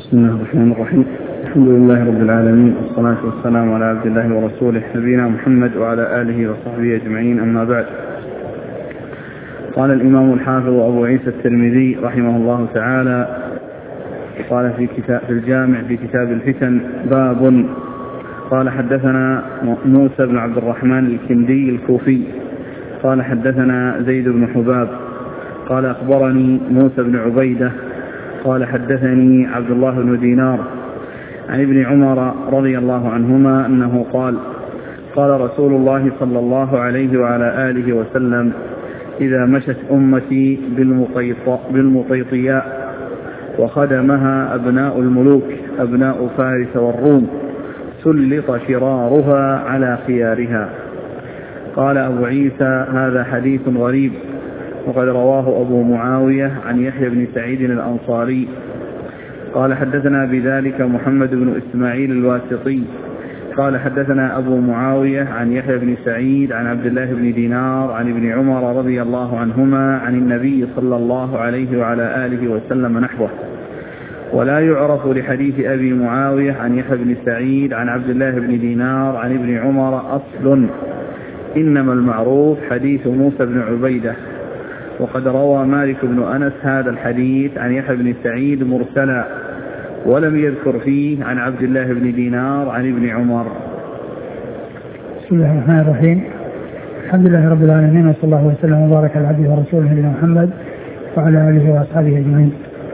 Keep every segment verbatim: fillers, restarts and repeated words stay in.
بسم الله الرحمن الرحيم. الحمد لله رب العالمين، والصلاة والسلام على عبد الله ورسوله نبينا محمد وعلى آله وصحبه أجمعين، أما بعد. قال الإمام الحافظ أبو عيسى الترمذي رحمه الله تعالى قال في كتاب في الجامع في كتاب الفتن باب. قال حدثنا موسى بن عبد الرحمن الكندي الكوفي قال حدثنا زيد بن حباب قال أخبرني موسى بن عبيدة قال حدثني عبد الله بن دينار عن ابن عمر رضي الله عنهما أنه قال قال رسول الله صلى الله عليه وعلى آله وسلم: إذا مشت أمتي بالمطيطياء وخدمها أبناء الملوك أبناء فارس والروم سلط شرارها على خيارها. قال أبو عيسى: هذا حديث غريب، وقد رواه أبو معاوية عن يحيى بن سعيد الأنصاري قال حدثنا بذلك محمد بن إسماعيل الواسطي قال حدثنا أبو معاوية عن يحيى بن سعيد عن عبد الله بن دينار عن ابن عمر رضي الله عنهما عن النبي صلى الله عليه وعلى آله وسلم نحوه. ولا يعرف لحديث أبي معاوية عن يحيى بن سعيد عن عبد الله بن دينار عن ابن عمر أصل، إنما المعروف حديث موسى بن عبيدة. وقد روى مالك بن أنس هذا الحديث عن يحيى بن سعيد مرسلا، ولم يذكر فيه عن عبد الله بن دينار عن ابن عمر. بسم الله الرحمن الرحيم. الحمد لله رب العالمين، وصلى الله وسلم وبارك على عبده ورسوله نبينا محمد وعلى آله وأصحابه أجمعين.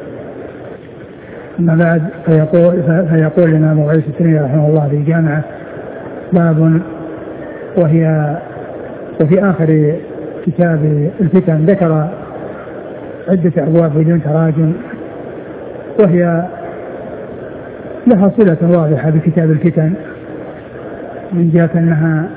أما بعد، فيقول, فيقول لنا أبو عيسى الترمذي رحمه الله في جامعة باب، وهي وفي آخر كتاب الفتن ذكر عدة أبواب بدون تراجم، وهي لها صلة واضحة بكتاب الفتن من جهة أنها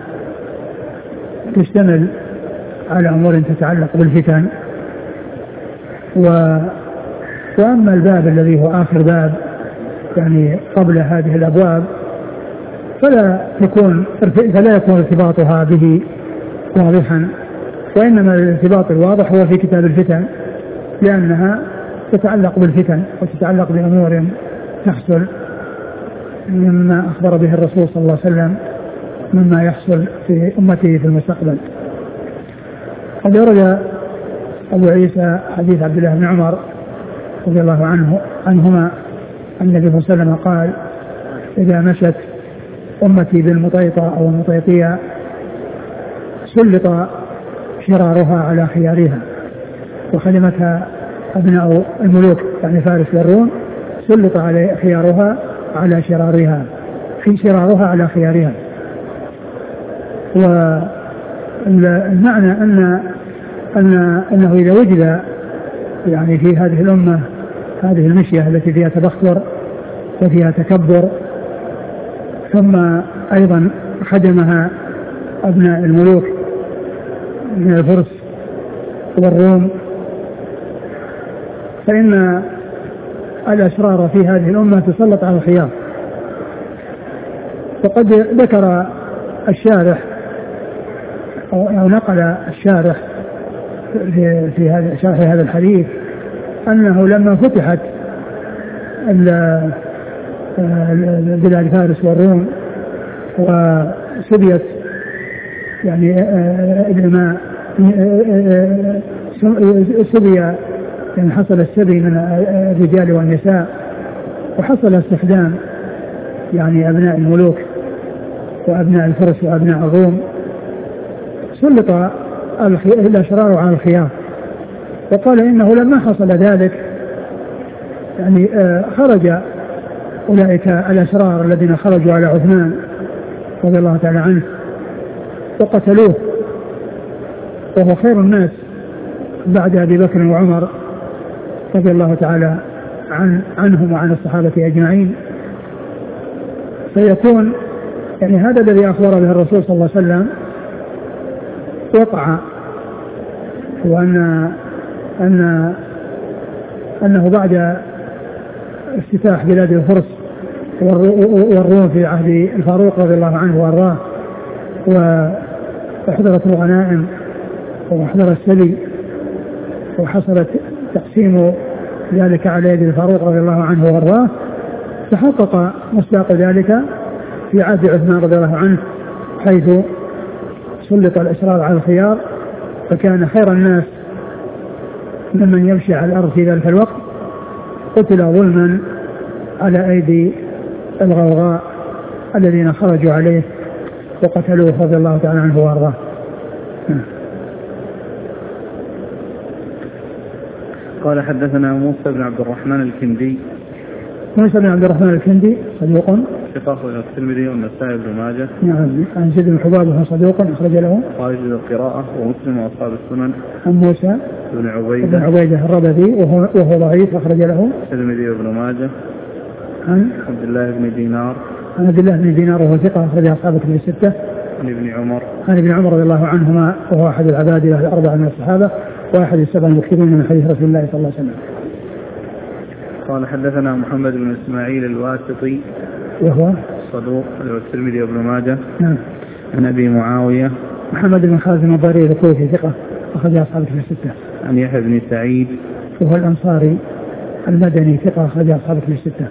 تشتمل على أمور تتعلق بالفتن. و... وأما الباب الذي هو آخر باب يعني قبل هذه الأبواب فلا يكون فلا يكون ارتباطها به واضحا، وإنما الارتباط الواضح هو في كتاب الفتن، لأنها تتعلق بالفتن وتتعلق بأمور تحصل مما أخبر به الرسول صلى الله عليه وسلم مما يحصل في أمته في المستقبل. قد ورد أبو عيسى حديث عبد الله بن عمر رضي الله عنه عنهما أن النبي صلى الله عليه وسلم قال: إذا مشت أمتي بالمطيطة أو المطيطية سلط شرارها على خيارها، وخدمتها أبناء الملوك يعني فارس والروم سلط على خيارها على شرارها في شرارها على خيارها. والمعنى أن أن أنه إذا وجد يعني في هذه الأمة هذه المشية التي فيها تبختر وفيها تكبر، ثم أيضا خدمها أبناء الملوك من الفرس والروم، فإن الأشرار في هذه الأمة تسلط على الخيار. وقد ذكر الشارح أو نقل الشارح في, في هذا شرح هذا الحديث أنه لما فتحت بلاد فارس والروم وسبيت يعني الإماء سبي يعني حصل السبي من الرجال والنساء، وحصل استخدام يعني أبناء الملوك وأبناء الفرس وأبناء الروم، سلط الأشرار على الخيار. وقال إنه لما حصل ذلك يعني خرج أولئك الأشرار الذين خرجوا على عثمان رضي الله تعالى عنه وقتلوه، وهو خير الناس بعد أبي بكر وعمر رضي الله تعالى عن عنهم وعن الصحابة أجمعين. فيكون يعني هذا الذي أخبر به الرسول صلى الله عليه وسلم وقع، وأن أن أنه بعد افتتاح بلاد الفرس والروم في عهد الفاروق رضي الله عنه وأرضاه، وحضرت الغنائم وحضر السبي وحصلت تقسيم ذلك على يد الفاروق رضي الله عنه وارضاه، تحقق مصداق ذلك في عهد عثمان رضي الله عنه، حيث سلط الإصرار على الخيار، فكان خير الناس ممن يمشي على الأرض في ذلك الوقت قتل ظلما على أيدي الغوغاء الذين خرجوا عليه وقتلوه رضي الله تعالى عنه وارضاه. قال حدثنا موسى بن عبد الرحمن الكندي. موسى بن عبد الرحمن الكندي صدوق ثقة الترمذي والنسائي بن ماجه. نعم. عن زيد بن حباب وهو صدوق أخرج له خارج القراءة ومسلم وأصحاب السنن. عن موسى بن عبيدة بن عبيدة الربذي وهو, وهو ضعيف أخرج له الترمذي وابن ماجه. عن عبد الله بن دينار. عن عبد الله بن دينار وهو ثقة أخرج أصحاب الكتب الستة. عن ابن عمر. عن ابن عمر رضي الله عنهما وهو أحد العباد الأربعة من الصحابة وأحد السبع المكثرين من حديث رسول الله صلى الله عليه وسلم. قال حدثنا محمد بن إسماعيل الواسطي وهو صدوق الترمذي وابن ماجه. نعم. عن أبي معاوية محمد بن خالد النضري الكوفي ثقة أخرج أصحاب الكتب الستة. عن يحيى بن سعيد وهو الأنصاري المدني ثقة أخرج أصحاب الكتب الستة.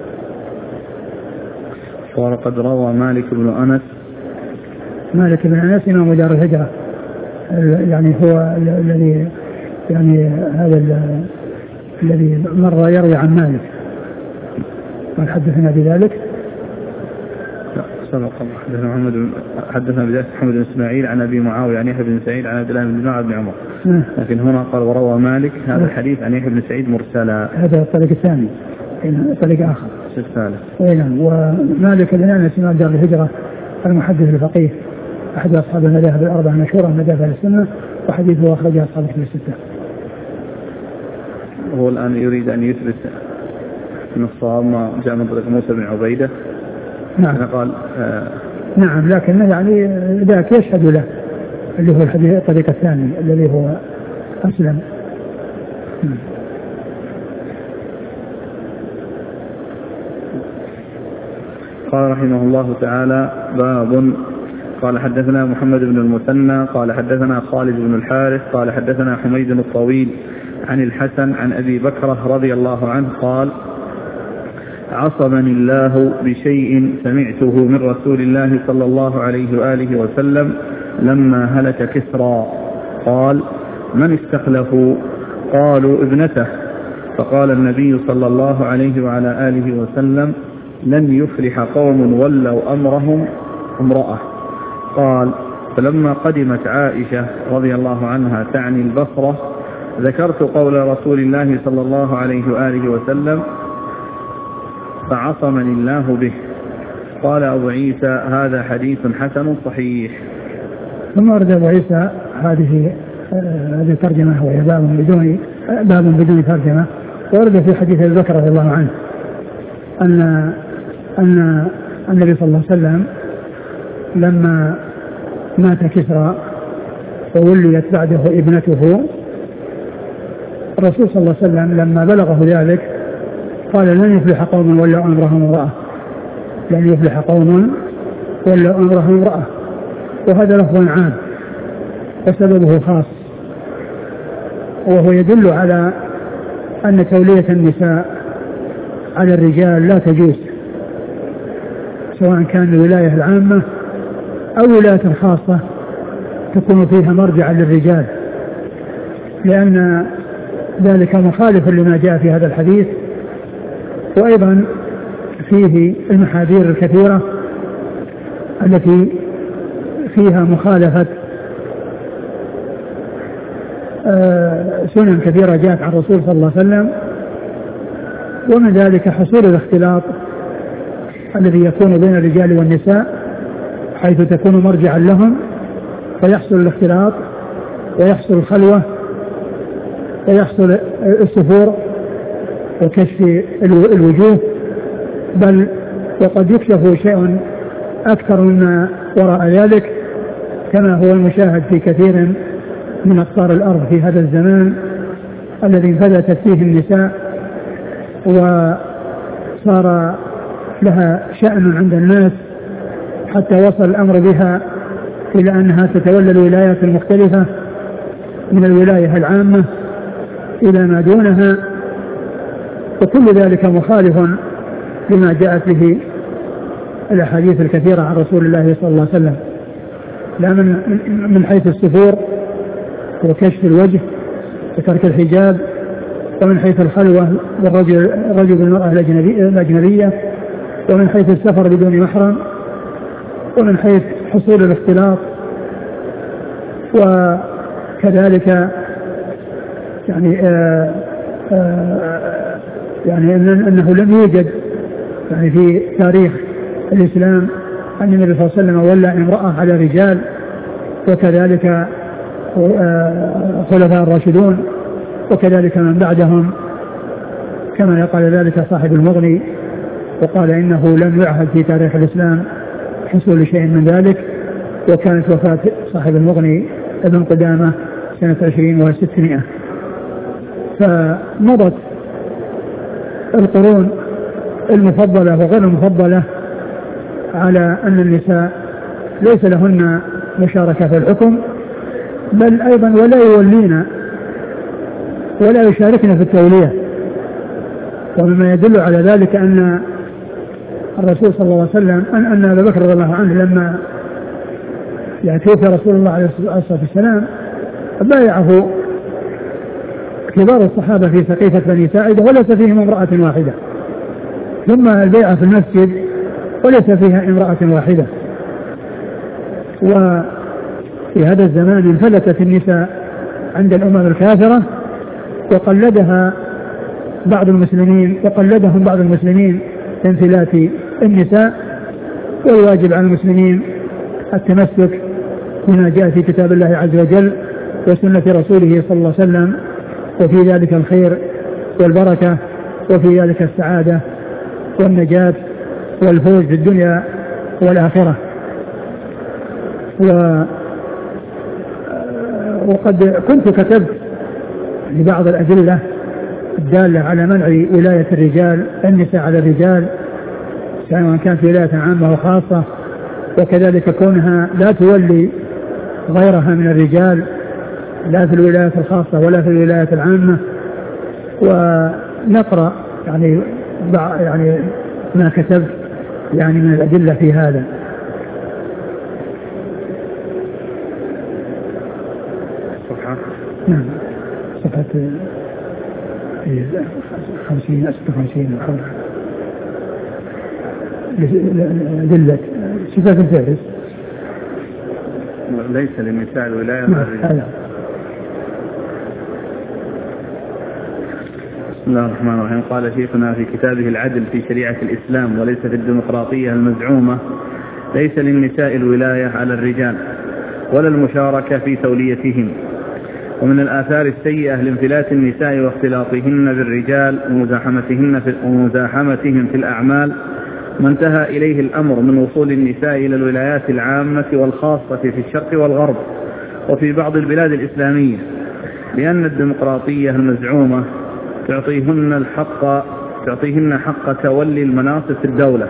وقد روى مالك بن أنس. مالك بن أنس إمام دار الهجرة، يعني هو الذي يعني هذا الذي مر يروي عن مالك. قال حدثنا بذلك. لا سبق حدثنا محمد حدثنا بذلك محمد بن اسماعيل عن ابي معاويه عن يحيى بن سعيد عن عبد الله بن دينار بن عمر. لكن هنا قال وروى مالك هذا الحديث عن يحيى بن سعيد مرسلا. هذا الطريق الثاني، طريق اخر الثالث. نعم. ومالك بن انس امام دار الهجره المحدث الفقيه احد اصحاب المذاهب الاربعه المشهوره من مذاهب اهل السنه، وحديثه اخرجه اصحاب الكتب السته. هو الان يريد ان يثبت ان الصواب ما جاء من طريق موسى بن عبيده. نعم. قال آه نعم، لكن يعني ذاك يشهد له اللي هو الحديث الطريق الثاني الذي هو أسلم. قال رحمه الله تعالى باب. قال حدثنا محمد بن المثنى قال حدثنا خالد بن الحارث قال حدثنا حميد الطويل عن الحسن عن أبي بكرة رضي الله عنه قال عصمني الله بشيء سمعته من رسول الله صلى الله عليه وآله وسلم لما هلك كسرى. قال من استخلفوا؟ قالوا ابنته. فقال النبي صلى الله عليه وعلى آله وسلم لن يفلح قوم ولوا أمرهم امرأة. قال فلما قدمت عائشة رضي الله عنها تعني البصرة ذكرت قول رسول الله صلى الله عليه وآله وسلم فعصمني الله به. قال أبو عيسى هذا حديث حسن صحيح. ثم ورد أبو عيسى هذه هذه ترجمة وهي باب بدون باب بدون ترجمة. ورد في حديث أبي بكر رضي الله عنه أن أن النبي صلى الله عليه وسلم لما مات كسرى ووليت بعده ابنته، الرسول صلى الله عليه وسلم لما بلغه ذلك قال لن يفلح قوم ولوا أمرهم امرأة، لن يفلح قوم ولوا أمرهم امرأة. وهذا لفظ عام وسببه خاص، وهو يدل على أن تولية النساء على الرجال لا تجوز، سواء كان الولاية العامة أو ولاية خاصة تكون فيها مرجعا للرجال، لأن ذلك مخالف لما جاء في هذا الحديث. وأيضا فيه المحاذير الكثيرة التي فيها مخالفة سنن كثيرة جاءت عن الرسول صلى الله عليه وسلم، ومن ذلك حصول الاختلاط الذي يكون بين الرجال والنساء حيث تكون مرجعا لهم، فيحصل الاختلاط ويحصل الخلوة ويحصل السفور وكشف الوجوه، بل وقد يكشف شيء أكثر مما وراء ذلك، كما هو المشاهد في كثير من أقطار الأرض في هذا الزمان الذي انفلتت فيه النساء وصار لها شأن عند الناس، حتى وصل الأمر بها إلى أنها تتولى الولايات المختلفة من الولاية العامة إلى ما دونها، وكل ذلك مخالف بما جاءت به الأحاديث الكثيرة عن رسول الله صلى الله عليه وسلم، لا من من حيث السفور وكشف الوجه وترك الحجاب، ومن حيث الخلوة والرجل الرجل بالمرأة الأجنبية، ومن حيث السفر بدون محرم، ومن حيث حصول الاختلاط، وكذلك يعني آآ آآ يعني أنه لم يوجد يعني في تاريخ الإسلام أن النبي صلى الله عليه وسلم ولى امرأة على رجال، وكذلك خلفاء الراشدون، وكذلك من بعدهم، كما قال ذلك صاحب المغني وقال إنه لم يعهد في تاريخ الإسلام حصول شيء من ذلك. وكانت وفاة صاحب المغني ابن قدامة سنة عشرين وستمائة. فمضت القرون المفضلة وغير المفضلة على أن النساء ليس لهن مشاركة في الحكم، بل أيضا ولا يولين ولا يشاركن في التولية. ومما يدل على ذلك أن الرسول صلى الله عليه وسلم أن أن أبا بكر رضي الله عنه لما يعني توفي رسول الله عليه الصلاة والسلام بايعه كبار الصحابة في سقيفة بني ساعدة وليس فيهم امرأة واحدة، ثم البيعة في المسجد وليس فيها امرأة واحدة. وفي هذا الزمان انفلتت النساء عند الأمم الكافرة، وقلدها بعض المسلمين وقلدهم بعض المسلمين انفلات النساء. والواجب على المسلمين التمسك بما جاء في كتاب الله عز وجل وسنة رسوله صلى الله عليه وسلم، وفي ذلك الخير والبركة، وفي ذلك السعادة والنجاة والفوز في الدنيا والآخرة. و وقد كنت كتبت لبعض الأدلة الدالة على منع ولاية الرجال النساء على الرجال، سواء كانت ولاية عامة وخاصة، وكذلك كونها لا تولي غيرها من الرجال لا في الولايات الخاصة ولا في الولايات العامة. ونقرأ يعني يعني ما كتبت يعني من الأدلة في هذا. صفحة نعم صفحة خمسين ستة وخمسين أدلة صفات الفارس ليس للنساء الولاية نعم. بسم الله الرحمن الرحيم. قال شيخنا في كتابه العدل في شريعة الإسلام وليس في الديمقراطية المزعومة: ليس للنساء الولاية على الرجال ولا المشاركة في توليتهم. ومن الآثار السيئة لانفلات النساء واختلاطهن بالرجال ومزاحمتهن في ومزاحمتهم في الأعمال ما انتهى إليه الأمر من وصول النساء إلى الولايات العامة والخاصة في الشرق والغرب وفي بعض البلاد الإسلامية، لأن الديمقراطية المزعومة تعطيهن الحق تعطيهن حق تولي المناصب في الدولة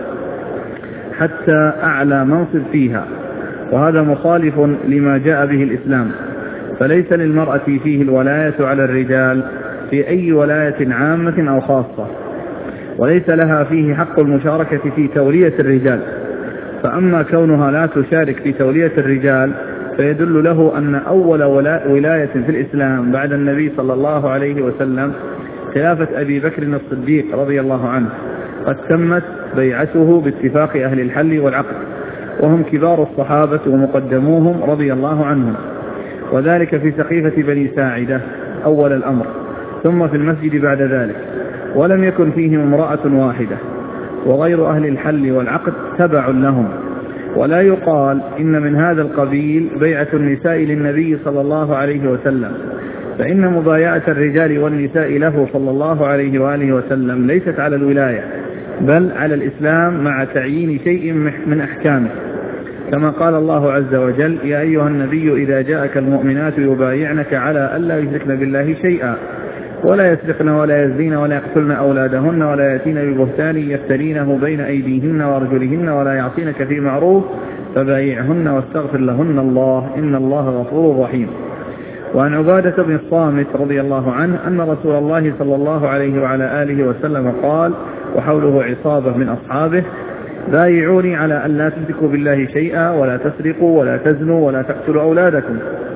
حتى أعلى منصب فيها، وهذا مخالف لما جاء به الإسلام. فليس للمرأة فيه الولاية على الرجال في أي ولاية عامة أو خاصة، وليس لها فيه حق المشاركة في تولية الرجال. فأما كونها لا تشارك في تولية الرجال فيدل له أن أول ولاية في الإسلام بعد النبي صلى الله عليه وسلم خلافة أبي بكر الصديق رضي الله عنه قد تمت بيعته باتفاق أهل الحل والعقد، وهم كبار الصحابة ومقدموهم رضي الله عنهم، وذلك في سقيفة بني ساعدة أول الأمر، ثم في المسجد بعد ذلك، ولم يكن فيهم امرأة واحدة، وغير أهل الحل والعقد تبع لهم. ولا يقال إن من هذا القبيل بيعة النساء للنبي صلى الله عليه وسلم، فإن مبايعة الرجال والنساء له صلى الله عليه وآله وسلم ليست على الولاية بل على الإسلام مع تعيين شيء من أحكامه، كما قال الله عز وجل: يا أيها النبي إذا جاءك المؤمنات يبايعنك على ألا يشركن بالله شيئا ولا يسرقن ولا يزنين ولا يقتلن أولادهن ولا يأتين ببهتان يفترينه بين أيديهن وأرجلهن ولا يعصينك في معروف فبايعهن واستغفر لهن الله إن الله غفور رحيم. وعن عبادة بن الصامت رضي الله عنه أن رسول الله صلى الله عليه وعلى آله وسلم قال: وحوله عصابة من أصحابه: بايعوني على أن لا تشركوا بالله شيئا ولا تسرقوا ولا تزنوا ولا تقتلوا أولادكم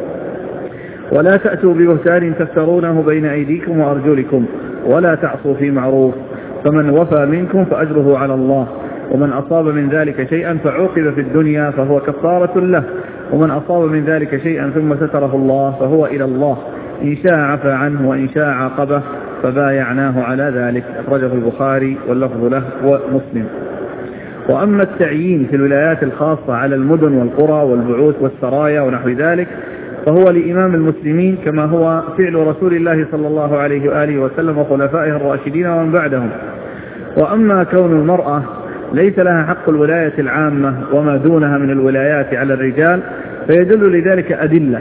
ولا تأتوا ببهتان تفترونه بين أيديكم وأرجلكم ولا تعصوا في معروف، فمن وفى منكم فأجره على الله، ومن أصاب من ذلك شيئا فعوقب في الدنيا فهو كفارة له، ومن أصاب من ذلك شيئا ثم ستره الله فهو إلى الله، إن شاء عفى عنه وإن شاء عاقبه، فبايعناه على ذلك. أخرجه البخاري واللفظ له ومسلم. وأما التعيين في الولايات الخاصة على المدن والقرى والبعوث والسرايا ونحو ذلك فهو لإمام المسلمين، كما هو فعل رسول الله صلى الله عليه وآله وسلم وخلفائه الراشدين ومن بعدهم. وأما كون المرأة ليس لها حق الولاية العامة وما دونها من الولايات على الرجال فيدل لذلك أدلة،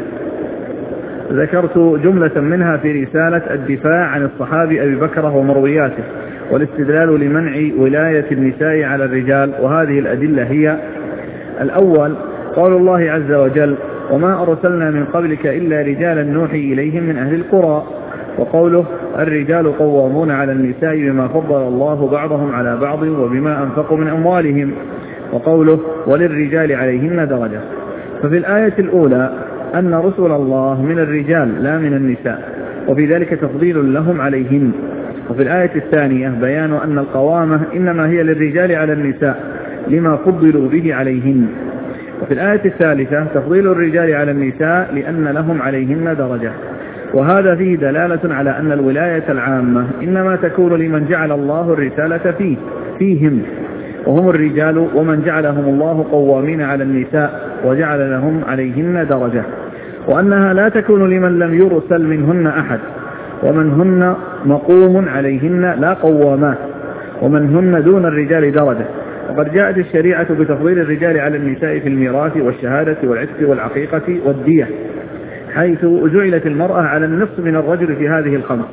ذكرت جملة منها في رسالة الدفاع عن الصحابي أبي بكر ومروياته والاستدلال لمنع ولاية النساء على الرجال. وهذه الأدلة هي: الأول قول الله عز وجل: وما أرسلنا من قبلك إلا رجالا نوحي إليهم من أهل القرى، وقوله: الرجال قوامون على النساء بما فضل الله بعضهم على بعض وبما أنفقوا من أموالهم، وقوله: وللرجال عليهن درجة. ففي الآية الأولى أن رسل الله من الرجال لا من النساء، وفي ذلك تفضيل لهم عليهن. وفي الآية الثانية بيان أن القوامة إنما هي للرجال على النساء لما فضلوا به عليهن. وفي الآية الثالثة تفضيل الرجال على النساء لأن لهم عليهن درجة. وهذا فيه دلالة على أن الولاية العامة إنما تكون لمن جعل الله الرسالة فيه فيهم وهم الرجال، ومن جعلهم الله قوامين على النساء وجعل لهم عليهن درجة، وأنها لا تكون لمن لم يرسل منهن أحد، ومن هن مقوم عليهن لا قوامات، ومن هن دون الرجال درجة. وقد جاءت الشريعة بتفضيل الرجال على النساء في الميراث والشهادة والعتق والعقيقة والدية، حيث جعلت المرأة على النصف من الرجل في هذه الخمس.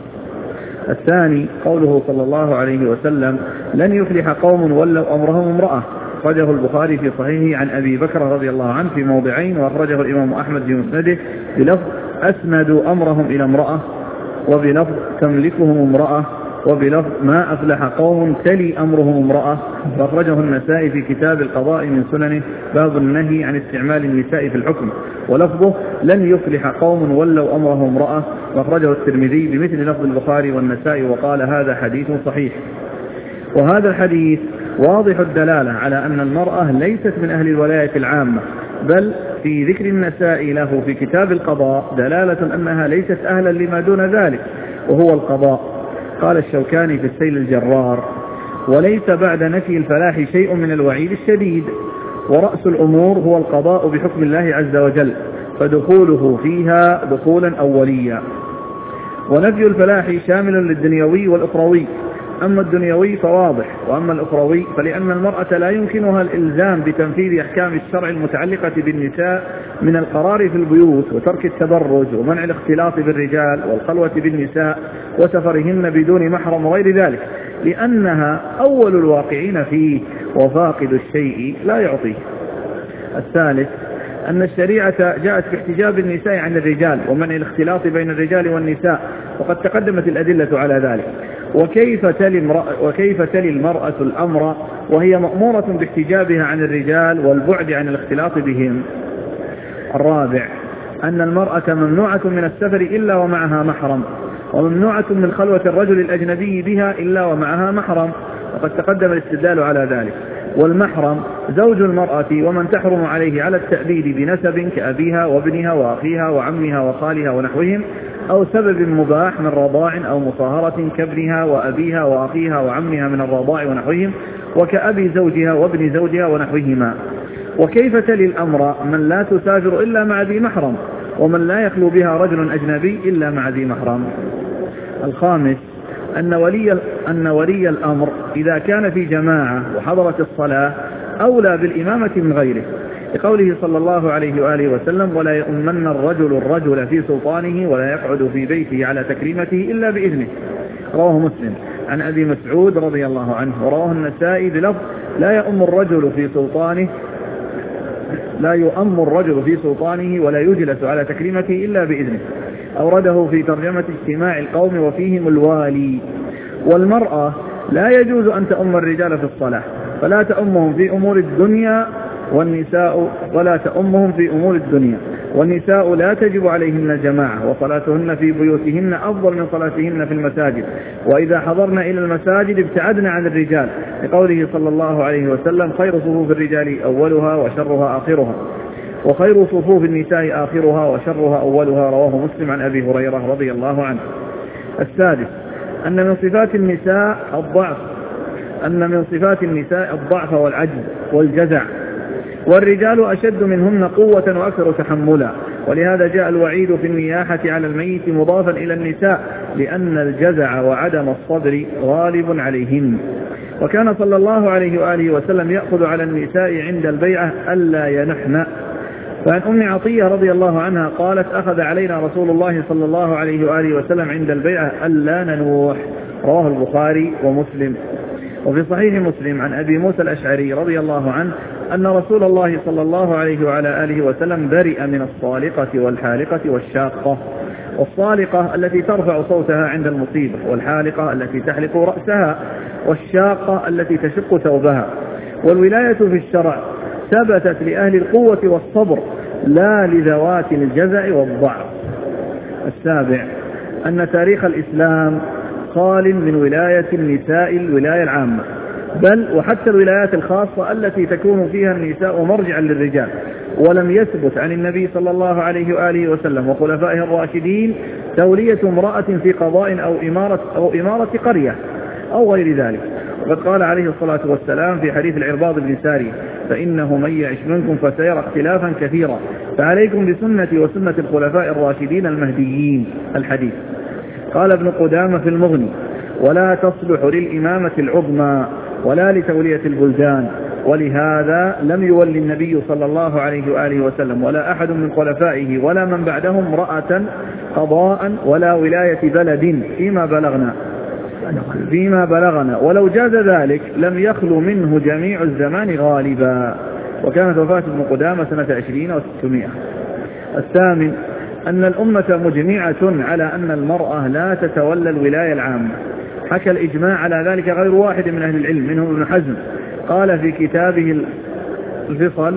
الثاني قوله صلى الله عليه وسلم: لن يفلح قوم ولوا أمرهم امرأة، أخرجه البخاري في صحيحه عن أبي بكر رضي الله عنه في موضعين، وأخرجه الإمام أحمد في مسنده بلفظ: أسندوا أمرهم إلى امرأة، وبلفظ: تملكهم امرأة، وبلفظ: ما أفلح قوم تلي أمرهم امرأة، وأخرجه النسائي في كتاب القضاء من سننه باب النهي عن استعمال النساء في الحكم، ولفظه: لن يفلح قوم ولوا أمرهم امرأة، وأخرجه الترمذي بمثل لفظ البخاري والنسائي وقال: هذا حديث صحيح. وهذا الحديث واضح الدلالة على أن المرأة ليست من أهل الولاية العامة، بل في ذكر النساء له في كتاب القضاء دلالة أنها ليست أهلا لما دون ذلك وهو القضاء. قال الشوكاني في السيل الجرار: وليس بعد نفي الفلاح شيء من الوعيد الشديد، ورأس الأمور هو القضاء بحكم الله عز وجل، فدخوله فيها دخولا أوليا. ونفي الفلاح شامل للدنيوي والأخروي، أما الدنيوي فواضح، وأما الأخروي فلأن المرأة لا يمكنها الإلزام بتنفيذ أحكام الشرع المتعلقة بالنساء من القرار في البيوت وترك التبرج ومنع الاختلاط بالرجال والخلوة بالنساء وسفرهن بدون محرم وغير ذلك، لأنها أول الواقعين فيه، وفاقد الشيء لا يعطيه. الثالث أن الشريعة جاءت باحتجاب النساء عن الرجال ومنع الاختلاط بين الرجال والنساء، وقد تقدمت الأدلة على ذلك. وكيف تلي, وكيف تلي المرأة الأمر وهي مأمورة باحتجابها عن الرجال والبعد عن الاختلاط بهم؟ الرابع أن المرأة ممنوعة من السفر إلا ومعها محرم، وممنوعة من خلوة الرجل الأجنبي بها إلا ومعها محرم، وقد تقدم الاستدلال على ذلك. والمحرم زوج المرأة ومن تحرم عليه على التأبيد بنسب كأبيها وابنها وأخيها وعمها وخالها ونحوهم، أو سبب مباح من رضاع أو مصاهرة كابنها وأبيها وأخيها وعمها من الرضاع ونحوهم، وكأبي زوجها وابن زوجها ونحوهما. وكيف تلي الأمر من لا تسافر إلا مع ذي محرم، ومن لا يخلو بها رجل أجنبي إلا مع ذي محرم. الخامس أن ولي, أن ولي الأمر إذا كان في جماعة وحضرت الصلاة أولى بالإمامة من غيره، لقوله صلى الله عليه وآله وسلم: ولا يؤمن الرجل الرجل في سلطانه ولا يقعد في بيته على تكريمته إلا بإذنه. رواه مسلم عن أبي مسعود رضي الله عنه، ورواه النسائي بلفظ: لا يؤم الرجل في سلطانه لا يؤم الرجل في سلطانه ولا يجلس على تكريمته إلا بإذنه. أورده في ترجمة اجتماع القوم وفيهم الوالي. والمرأة لا يجوز أن تؤم الرجال في الصلاة، فلا تؤمهم في أمور الدنيا، والنساء ولا تؤمهم في أمور الدنيا، والنساء لا تجب عليهن الجماعة، وصلاتهن في بيوتهن أفضل من صلاتهن في المساجد، وإذا حضرن إلى المساجد ابتعدن عن الرجال، لقوله صلى الله عليه وسلم: خير صفوف الرجال أولها وشرها آخرها، وخير صفوف النساء آخرها وشرها أولها. رواه مسلم عن أبي هريرة رضي الله عنه. السادس أن من صفات النساء الضعف أن من صفات النساء الضعف والعجز والجزع، والرجال أشد منهن قوة وأكثر تحملا، ولهذا جاء الوعيد في النياحة على الميت مضافا إلى النساء، لأن الجزع وعدم الصبر غالب عليهن. وكان صلى الله عليه وآله وسلم يأخذ على النساء عند البيعة ألا ينحن. فعن أم عطية رضي الله عنها قالت: أخذ علينا رسول الله صلى الله عليه وآله وسلم عند البيعة ألا ننوح. رواه البخاري ومسلم. وفي صحيح مسلم عن أبي موسى الأشعري رضي الله عنه أن رسول الله صلى الله عليه وعلى آله وسلم برئ من الصالقة والحالقة والشاقة. والصالقة التي ترفع صوتها عند المصيبة، والحالقة التي تحلق رأسها، والشاقة التي تشق ثوبها. والولاية في الشرع ثبتت لأهل القوة والصبر، لا لذوات الجزع والضعف. السابع أن تاريخ الإسلام خال من ولاية النساء الولاية العامة، بل وحتى الولايات الخاصة التي تكون فيها النساء مرجعا للرجال. ولم يثبت عن النبي صلى الله عليه وآله وسلم وخلفائه الراشدين تولية امرأة في قضاء أو إمارة, أو إمارة قرية أو غير ذلك. وقد قال عليه الصلاة والسلام في حديث العرباض بن سارية: فإنه من يعش منكم فسيرى اختلافا كثيرا، فعليكم بسنتي وسنة الخلفاء الراشدين المهديين. الحديث. قال ابن قدامة في المغني: ولا تصلح للإمامة العظمى ولا لتولية البلدان، ولهذا لم يولي النبي صلى الله عليه وآله وسلم ولا أحد من خلفائه ولا من بعدهم امرأة قضاء ولا ولاية بلد فيما بلغنا فيما بلغنا ولو جاز ذلك لم يخلو منه جميع الزمان غالبا. وكانت وفاة ابن قدامة سنة عشرين وستمائة. الثامن أن الأمة مجمعة على أن المرأة لا تتولى الولاية العامة. حكى الإجماع على ذلك غير واحد من أهل العلم، منهم ابن حزم، قال في كتابه الفصل: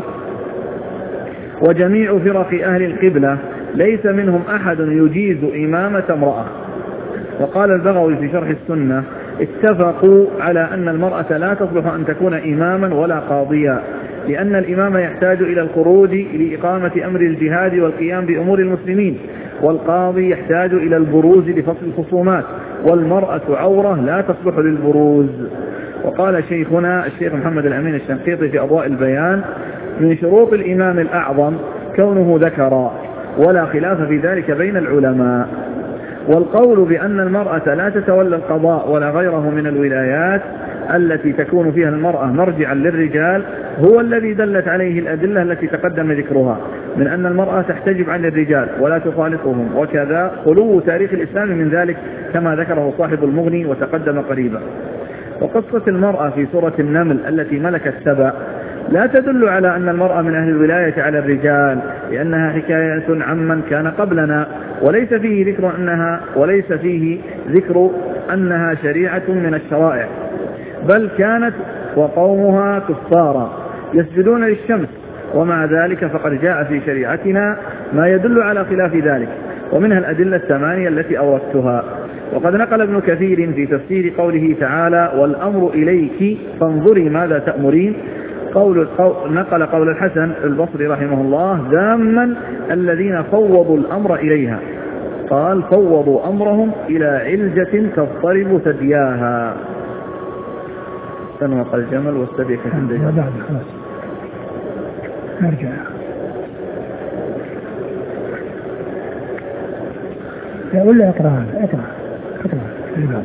وجميع فرق أهل القبلة ليس منهم أحد يجيز إمامة امرأة. وقال البغوي في شرح السنة: اتفقوا على أن المرأة لا تصلح أن تكون إماما ولا قاضيا، لأن الإمام يحتاج إلى الخروج لإقامة أمر الجهاد والقيام بأمور المسلمين، والقاضي يحتاج إلى البروز لفصل الخصومات، والمرأة عورة لا تصلح للبروز. وقال شيخنا الشيخ محمد الأمين الشنقيطي في أضواء البيان: من شروط الإمام الأعظم كونه ذكرا، ولا خلاف في ذلك بين العلماء. والقول بأن المرأة لا تتولى القضاء ولا غيره من الولايات التي تكون فيها المرأة مرجعا للرجال هو الذي دلت عليه الأدلة التي تقدم ذكرها من أن المرأة تحتجب عن الرجال ولا تخالطهم، وكذا خلو تاريخ الإسلام من ذلك كما ذكره صاحب المغني وتقدم قريبا. وقصة المرأة في سورة النمل التي ملكت سبأ لا تدل على أن المرأة من أهل الولاية على الرجال، لأنها حكاية عمن كان قبلنا، وليس فيه ذكر أنها وليس فيه ذكر أنها شريعة من الشرائع، بل كانت وقومها كفارا يسجدون للشمس، ومع ذلك فقد جاء في شريعتنا ما يدل على خلاف ذلك، ومنها الأدلة الثمانية التي أوردتها. وقد نقل ابن كثير في تفسير قوله تعالى: والأمر إليك فانظري ماذا تأمرين، قول نقل قول الحسن البصري رحمه الله ذاما الذين فوضوا الأمر إليها، قال: فوضوا أمرهم إلى علجة تضطرب ثدياها. سنوق الجمل واستبيك الدجاج. بعد خلاص نرجع. لا ولا اقرأ اقرأ اقرأ.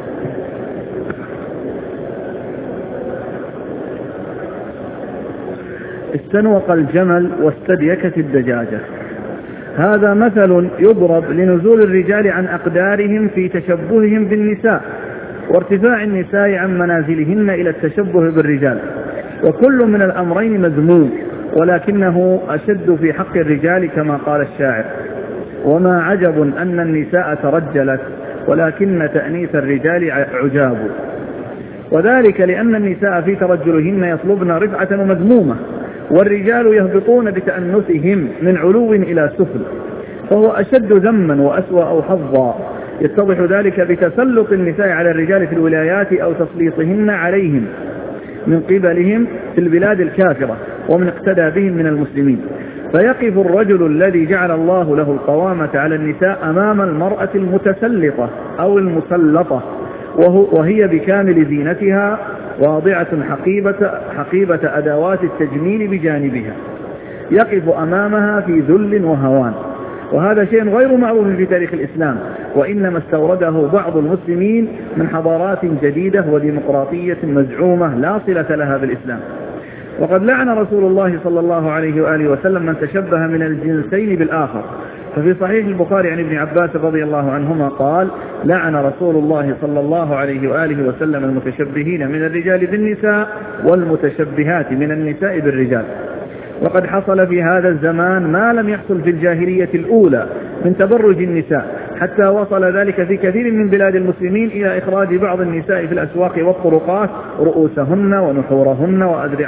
استنوق الجمل واستديكت الدجاجة. هذا مثل يضرب لنزول الرجال عن أقدارهم في تشبههم بالنساء، وارتفاع النساء عن منازلهن إلى التشبه بالرجال، وكل من الأمرين مذموم، ولكنه أشد في حق الرجال كما قال الشاعر: وما عجب أن النساء ترجلت ولكن تأنيث الرجال عجاب. وذلك لأن النساء في ترجلهن يطلبن رفعة ومذمومة، والرجال يهبطون بتأنسهم من علو إلى سفل، فهو أشد ذما وأسوأ حظا. يتضح ذلك بتسلط النساء على الرجال في الولايات أو تسليطهن عليهم من قبلهم في البلاد الكافرة ومن اقتدى بهم من المسلمين. فيقف الرجل الذي جعل الله له القوامة على النساء أمام المرأة المتسلطة أو المسلطة وهي بكامل زينتها واضعة حقيبة, حقيبة أدوات التجميل بجانبها، يقف أمامها في ذل وهوان. وهذا شيء غير معروف في تاريخ الإسلام، وإنما استورده بعض المسلمين من حضارات جديدة وديمقراطية مزعومة لا صلة لها بالإسلام. وقد لعن رسول الله صلى الله عليه وآله وسلم من تشبه من الجنسين بالآخر، ففي صحيح البخاري عن ابن عباس رضي الله عنهما قال: لعن رسول الله صلى الله عليه وآله وسلم المتشبهين من الرجال بالنساء والمتشبهات من النساء بالرجال. وقد حصل في هذا الزمان ما لم يحصل في الجاهلية الأولى من تبرج النساء، حتى وصل ذلك في كثير من بلاد المسلمين إلى إخراج بعض النساء في الأسواق والطرقات رؤوسهن ونحورهن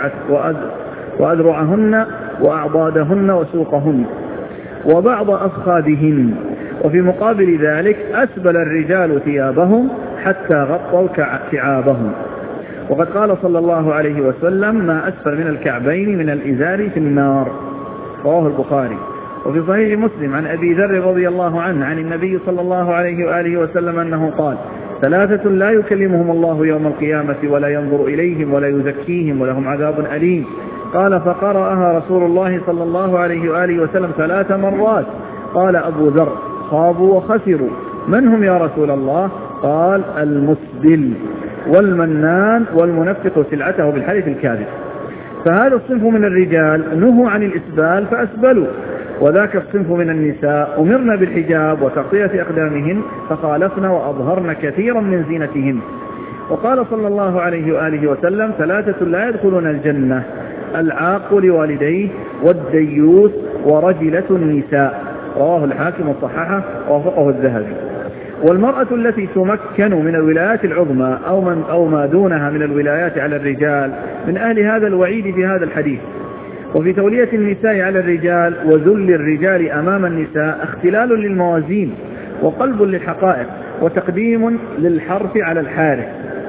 وأذرعهن وأعضادهن وسوقهن وبعض أفخاذهن، وفي مقابل ذلك أسبل الرجال ثيابهم حتى غطوا كعابهم. وقد قال صلى الله عليه وسلم: ما أسفل من الكعبين من الإزار في النار، رواه البخاري. وفي صحيح مسلم عن أبي ذر رضي الله عنه عن النبي صلى الله عليه وآله وسلم أنه قال: ثلاثة لا يكلمهم الله يوم القيامة ولا ينظر إليهم ولا يزكيهم ولهم عذاب أليم. قال: فقرأها رسول الله صلى الله عليه وآله وسلم ثلاث مرات. قال أبو ذر: خابوا وخسروا. من هم يا رسول الله؟ قال: المسبل والمنان والمنفق سلعته بالحلف الكاذب. فهذا الصنف من الرجال نهوا عن الإسبال فأسبلوا، وذاك الصنف من النساء أمرنا بالحجاب وتغطية أقدامهن فخالفن وأظهرن كثيرا من زينتهن. وقال صلى الله عليه وآله وسلم: ثلاثة لا يدخلون الجنة: العاق لوالديه والديوث ورجلة النساء، رواه الحاكم وصححه ووافقه الذهبي. والمرأة التي تمكن من الولايات العظمى أو, من أو ما دونها من الولايات على الرجال من أهل هذا الوعيد في هذا الحديث. وفي تولية النساء على الرجال وذل الرجال أمام النساء اختلال للموازين وقلب للحقائق وتقديم للحرف على الحارث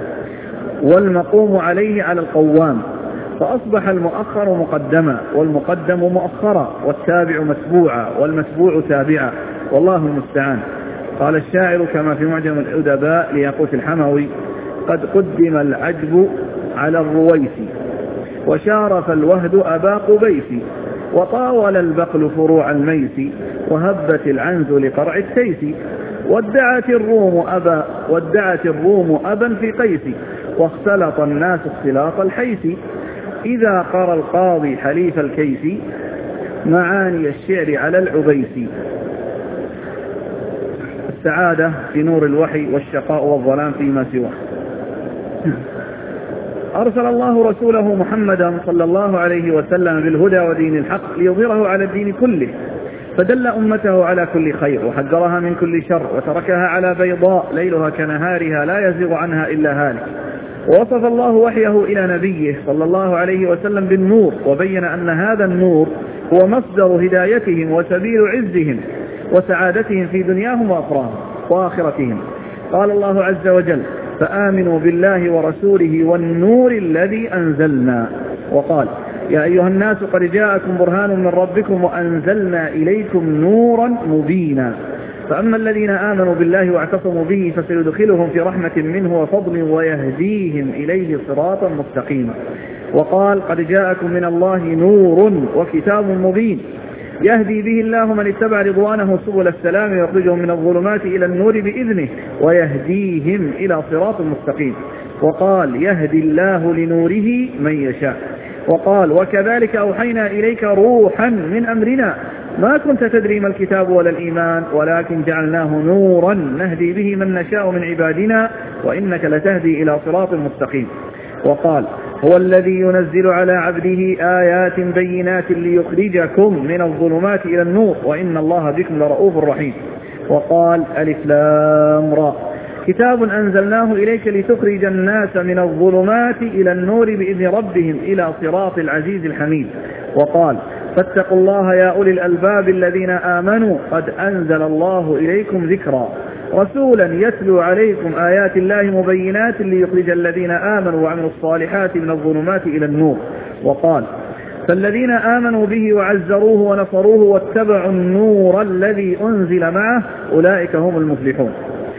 والمقوم عليه على القوام، فأصبح المؤخر مقدما والمقدم مؤخرا والتابع متبوعا والمتبوع تابعا، والله المستعان. قال الشاعر كما في معجم الأدباء لياقوت الحموي: قد قدم العجب على الرويس وشارف الوهد أبا قبيس وطاول البقل فروع الميس وهبت العنز لقرع التيس وادعت الروم أبا وادعت الروم أبا في قيس واختلط الناس اختلاط الحيس إذا قرى القاضي حليف الكيس معاني الشعر على العبيس. السعادة في نور الوحي والشقاء والظلام فيما سواه. أرسل الله رسوله محمدا صلى الله عليه وسلم بالهدى ودين الحق ليظهره على الدين كله، فدل أمته على كل خير وحذرها من كل شر وتركها على بيضاء ليلها كنهارها لا يزيغ عنها إلا هالك. ووصف الله وحيه إلى نبيه صلى الله عليه وسلم بالنور، وبين أن هذا النور هو مصدر هدايتهم وسبيل عزهم وسعادتهم في دنياهم وآخرتهم. قال الله عز وجل: فآمنوا بالله ورسوله والنور الذي أنزلنا. وقال: يا أيها الناس قد جاءكم برهان من ربكم وأنزلنا إليكم نورا مبينا. فأما الذين آمنوا بالله واعتصموا به فسيدخلهم في رحمة منه وفضل ويهديهم إليه صراطا مستقيما. وقال: قد جاءكم من الله نور وكتاب مبين يهدي به الله من اتبع رضوانه سبل السلام ويخرجهم من الظلمات إلى النور بإذنه ويهديهم إلى صراط مستقيم. وقال: يهدي الله لنوره من يشاء. وقال: وكذلك أوحينا إليك روحا من أمرنا ما كنت تدري ما الكتاب ولا الإيمان ولكن جعلناه نورا نهدي به من نشاء من عبادنا وإنك لتهدي إلى صراط مستقيم. وقال: هو الذي ينزل على عبده آيات بينات ليخرجكم من الظلمات إلى النور وإن الله بكم لرؤوف رحيم. وقال: ألف لام را كتاب أنزلناه إليك لتخرج الناس من الظلمات إلى النور بإذن ربهم إلى صراط العزيز الحميد. وقال فاتقوا الله يا أولي الألباب الذين آمنوا قد أنزل الله إليكم ذكرا رسولا يتلو عليكم آيات الله مبينات ليخرج الذين آمنوا وعملوا الصالحات من الظلمات إلى النور. وقال فالذين آمنوا به وعزروه ونصروه واتبعوا النور الذي أنزل معه أولئك هم المفلحون.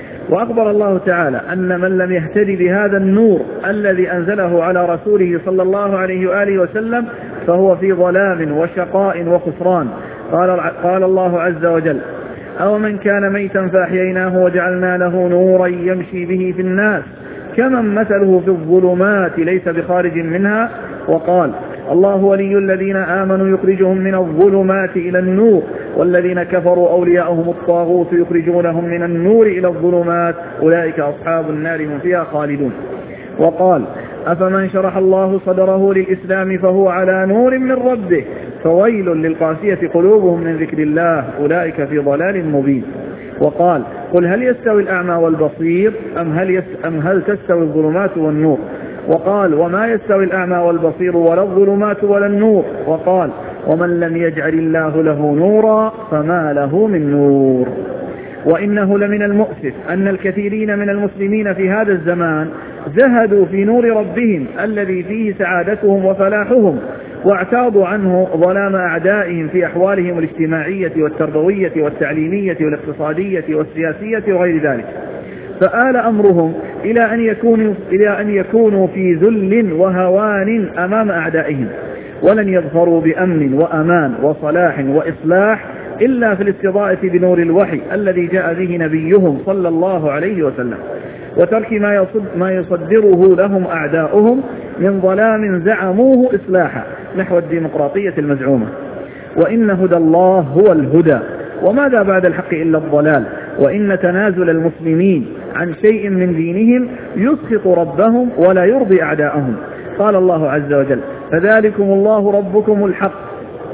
وأخبر الله تعالى أن من لم يهتدي بهذا النور الذي أنزله على رسوله صلى الله عليه وآله وسلم فهو في ظلام وشقاء وخسران. قال, قال الله عز وجل أو من كان ميتا فأحييناه وجعلنا له نورا يمشي به في الناس كمن مثله في الظلمات ليس بخارج منها. وقال الله ولي الذين آمنوا يخرجهم من الظلمات إلى النور والذين كفروا أولياءهم الطاغوت يخرجونهم من النور إلى الظلمات أولئك أصحاب النار هم فيها خالدون. وقال أفمن شرح الله صدره للإسلام فهو على نور من ربه فويل للقاسية قلوبهم من ذكر الله أولئك في ضلال مبين. وقال قل هل يستوي الأعمى والبصير أم هل, يس أم هل تستوي الظلمات والنور. وقال وما يستوي الأعمى والبصير ولا الظلمات ولا النور. وقال ومن لم يجعل الله له نورا فما له من نور. وإنه لمن المؤسف أن الكثيرين من المسلمين في هذا الزمان زهدوا في نور ربهم الذي فيه سعادتهم وفلاحهم واعتاضوا عنه ظلام أعدائهم في أحوالهم الاجتماعية والتربوية والتعليمية والاقتصادية والسياسية وغير ذلك، فآل أمرهم إلى أن يكونوا, إلى أن يكونوا في ذل وهوان أمام أعدائهم، ولن يظفروا بأمن وأمان وصلاح وإصلاح إلا في الاستضاءة بنور الوحي الذي جاء به نبيهم صلى الله عليه وسلم، وترك ما, يصد ما يصدره لهم أعداؤهم من ظلام زعموه إصلاحا نحو الديمقراطية المزعومة. وإن هدى الله هو الهدى، وماذا بعد الحق إلا الضلال، وإن تنازل المسلمين عن شيء من دينهم يسخط ربهم ولا يرضي أعداءهم. قال الله عز وجل فذلكم الله ربكم الحق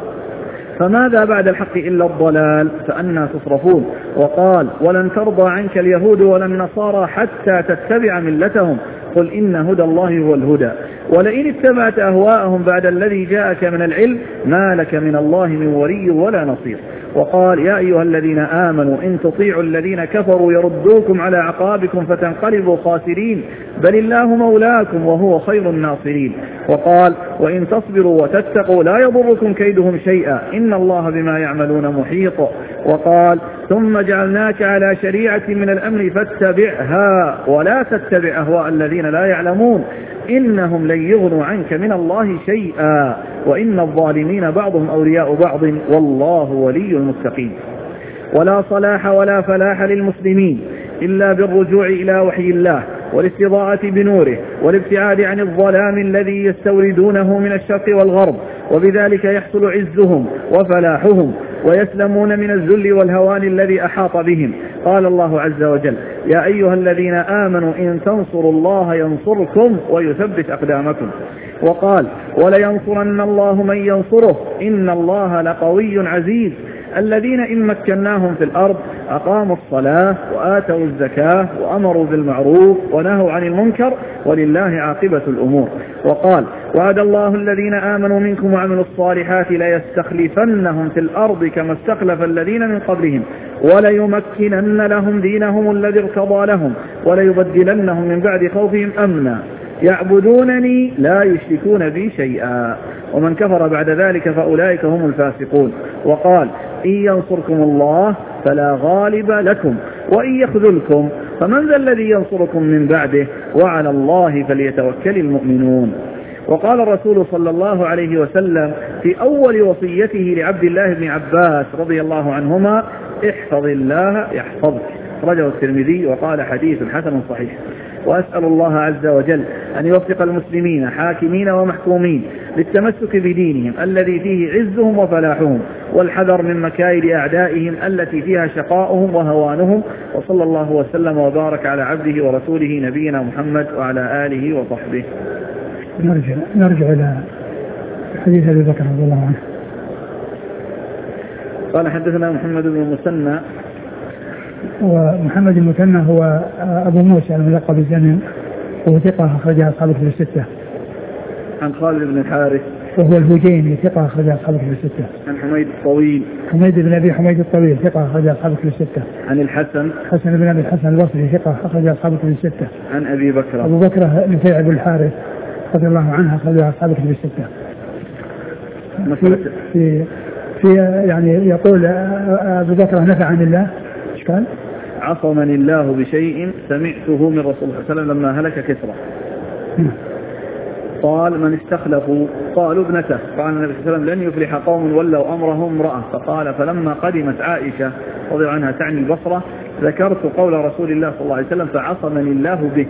فماذا بعد الحق إلا الضلال فأنى تصرفون. وقال ولن ترضى عنك اليهود ولا النصارى حتى تتبع ملتهم قل إن هدى الله هو الهدى ولئن اتبعت أهواءهم بعد الذي جاءك من العلم ما لك من الله من ولي ولا نصير. وقال يا أيها الذين آمنوا إن تطيعوا الذين كفروا يردوكم على عقابكم فتنقلبوا خاسرين بل الله مولاكم وهو خير الناصرين. وقال وإن تصبروا وتتقوا لا يضركم كيدهم شيئا إن الله بما يعملون محيط. وقال ثم جعلناك على شريعة من الأمر فاتبعها ولا تتبع أهواء الذين لا يعلمون إنهم لن يغنوا عنك من الله شيئا وإن الظالمين بعضهم أولياء بعض والله ولي المتقين. ولا صلاح ولا فلاح للمسلمين إلا بالرجوع إلى وحي الله والاستضاءة بنوره والابتعاد عن الظلام الذي يستوردونه من الشرق والغرب، وبذلك يحصل عزهم وفلاحهم ويسلمون من الذل والهوان الذي أحاط بهم. قال الله عز وجل يا أيها الذين آمنوا إن تنصروا الله ينصركم ويثبت أقدامكم. وقال ولينصرن الله من ينصره إن الله لقوي عزيز الذين إن مكناهم في الأرض أقاموا الصلاة وآتوا الزكاة وأمروا بالمعروف ونهوا عن المنكر ولله عاقبة الأمور. وقال وعد الله الذين آمنوا منكم وعملوا الصالحات ليستخلفنهم في الأرض كما استخلف الذين من قبلهم وليمكنن لهم دينهم الذي ارتضى لهم وليبدلنهم من بعد خوفهم أمنا يعبدونني لا يشركون بي شيئا ومن كفر بعد ذلك فأولئك هم الفاسقون. وقال إن ينصركم الله فلا غالب لكم وإن يخذلكم فمن ذا الذي ينصركم من بعده وعلى الله فليتوكل المؤمنون. وقال الرسول صلى الله عليه وسلم في أول وصيته لعبد الله بن عباس رضي الله عنهما احفظ الله يحفظك، رجع الترمذي وقال حديث حسن صحيح. وأسأل الله عز وجل أن يوفق المسلمين حاكمين ومحكومين للتمسك بدينهم الذي فيه عزهم وفلاحهم والحذر من مكائد أعدائهم التي فيها شقاؤهم وهوانهم. وصلى الله وسلم وبارك على عبده ورسوله نبينا محمد وعلى آله وصحبه. نرجع, نرجع إلى حديث أبي بكر رضي الله عنه. قال حدثنا محمد بن المثنى ومحمد المثنى هو أبو موسى الملقب بالزمن، وهو ثقة أخرجها أصحاب الكتب الستة. عن خالد بن الحارث وهو الهجيمي ثقة أخرجها أصحاب الكتب الستة. عن حميد الطويل حميد بن أبي حميد الطويل ثقة أخرجها أصحاب الكتب الستة. عن الحسن حسن بن أبي الحسن البصري ثقة أخرجها أصحاب الكتب الستة. عن أبي بكر أبو بكر نفيع بن الحارث رضي الله عنه أخرجها أصحاب الكتب الستة. في, في في يعني يقول أبو بكر نفع عن الله إيش قال؟ عصمني الله بشيء سمعته من رسول الله صلى الله عليه وسلم لما هلك كسرى. قال من استخلفوا قالوا ابنته، قال النبي صلى الله عليه وسلم لن يفلح قوم ولوا أمرهم امرأة. فقال فلما قدمت عائشة رضي الله عنها تعني البصرة ذكرت قول رسول الله صلى الله عليه وسلم فعصمني الله به.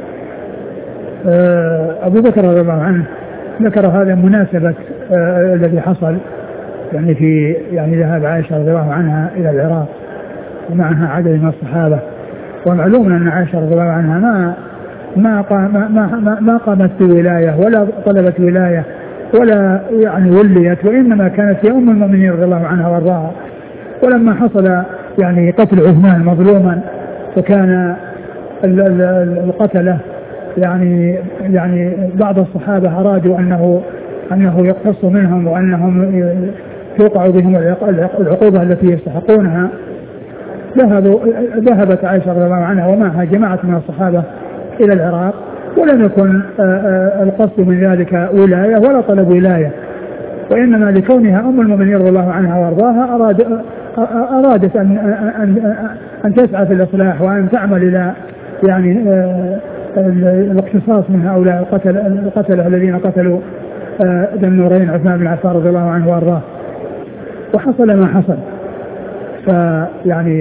أبو بكر رضي الله عنه ذكر هذا مناسبة آه الذي حصل يعني في يعني ذهاب عائشة رضي الله عنها إلى العراق ومعها عدد من الصحابة. ومعلوم أن عائشة رضي الله عنها ما ما ما ما, ما قامت بولاية ولا طلبت ولاية ولا يعني وليت، وإنما كانت هي أم المؤمنين رضي الله عنها وارضاها. ولما حصل يعني قتل عثمان مظلوما وكان القتلة يعني يعني بعض الصحابة أرادوا أنه أنه يقتص منهم وأنهم توقع بهم العقوبة التي يستحقونها. ذهبوا ذهبت عائشة رضي الله عنها ومعها جماعة من الصحابة إلى العراق، ولم يكن القصد من ذلك ولاية ولا طلب ولاية، وإنما لكونها أم المؤمنين رضي الله عنها وارضاها أراد أرادت أن أن أن تسعى في الإصلاح وأن تعمل إلى يعني الاقتصاص من هؤلاء القتل القتلة الذين قتلوا ذا النورين عثمان بن عفان رضي الله عنه وارضاه. وحصل ما حصل. فيعني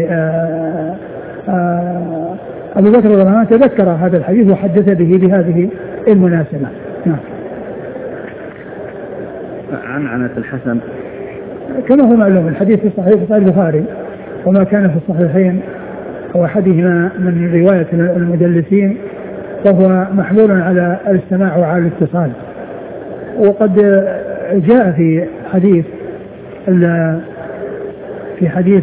أبو بكر رضي الله عنه تذكر هذا الحديث وحدث به بهذه المناسبة. نعم. عن عنة الحسن كما هو معلوم الحديث في صحيح البخاري وما كان في الصحيحين أو أحدهما من رواية المدلسين فهو محمول على الاستماع وعلى الاتصال. وقد جاء في حديث في حديث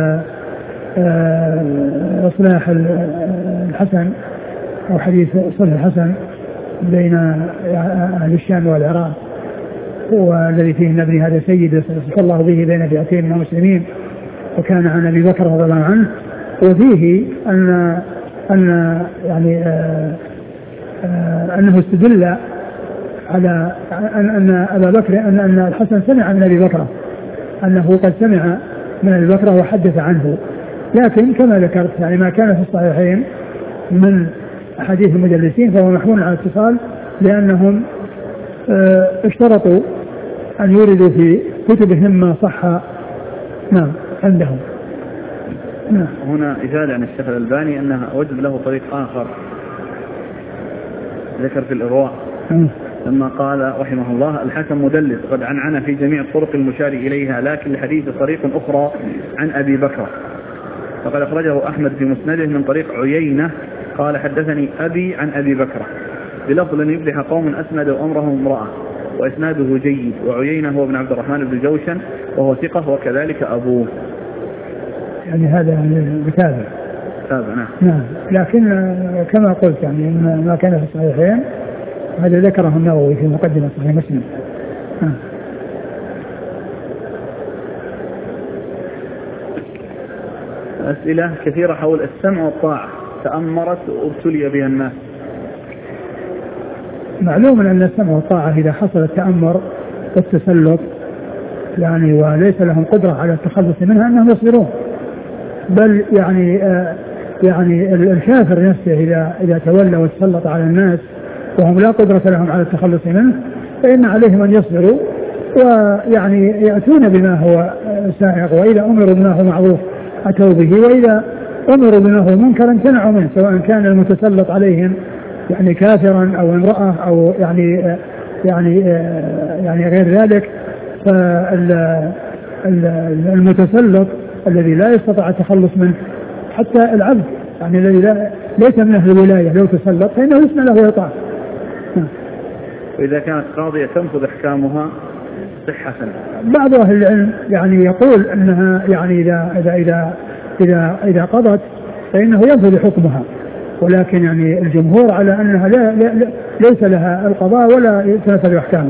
إصلاح الحسن أو حديث صلح الحسن بين أهل الشام والعراق والذي فيه نبني هذا سيد صلى الله به بين فئتين من المسلمين، وكان عن أبي بكر رضي الله عنه. وفيه أن أن يعني آآ آآ أنه استدل على أن أن أبا بكر أن أن الحسن سمع من أبي بكر أنه قد سمع من أبي بكر وحدث عنه. لكن كما ذكرت يعني ما كان في الصحيحين من حديث المدلسين فهو محمول على الاتصال، لأنهم اشترطوا أن يوردوا في كتبهم ما صح نعم عندهم. نعم. هنا إفادة عن الشيخ الألباني أنها وجد له طريق آخر ذكر في الإرواء لما قال رحمه الله الحكم مدلس قد عنعن في جميع الطرق المشار إليها، لكن الحديث طريق أخرى عن أبي بكر فقد أخرجه أحمد في مسنده من طريق عيينة قال حدثني أبي عن أبي بكر بلفظ لن يفلح قوم أسندوا أمرهم امرأة، وإسناده جيد. وعيينة هو ابن عبد الرحمن بن جوشن وهو ثقة وكذلك أبوه. يعني هذا مثال تابع. نعم. نعم. لكن كما قلت يعني ما كان في الصحيحين هذا ذكره النووي في مقدمة صحيح مسلم. نعم. أسئلة كثيرة حول السمع والطاعة تأمرت وابتلي بها الناس. معلوم أن السمع والطاعة إذا حصل التأمر والتسلط يعني وليس لهم قدرة على التخلص منها أنهم يصبرون، بل يعني آه يعني الكافر نفسه إذا إذا تولى وتسلط على الناس وهم لا قدرة لهم على التخلص منه فإن عليهم أن يصبروا ويعني يأتون بما هو سائغ، وإذا أمروا بما هو معروف أتوا به، وإذا أمروا بما هو منكر امتنعوا منه، سواء كان المتسلط عليهم يعني كافرا أو امرأة أو يعني يعني يعني غير ذلك. فالمتسلط الذي لا يستطيع التخلص منه حتى العبد يعني الذي لا ليس من أهل الولاية لو تسلط فإنه يسمع له ويطاع. وإذا كانت قاضية تنفذ أحكامها صحة. بعض أهل العلم يعني يقول أنها يعني إذا إذا إذا إذا إذا قضت فإنه ينفذ حكمها، ولكن يعني الجمهور على أنها لا, لا, لا ليس لها القضاء ولا تنفذ أحكامه.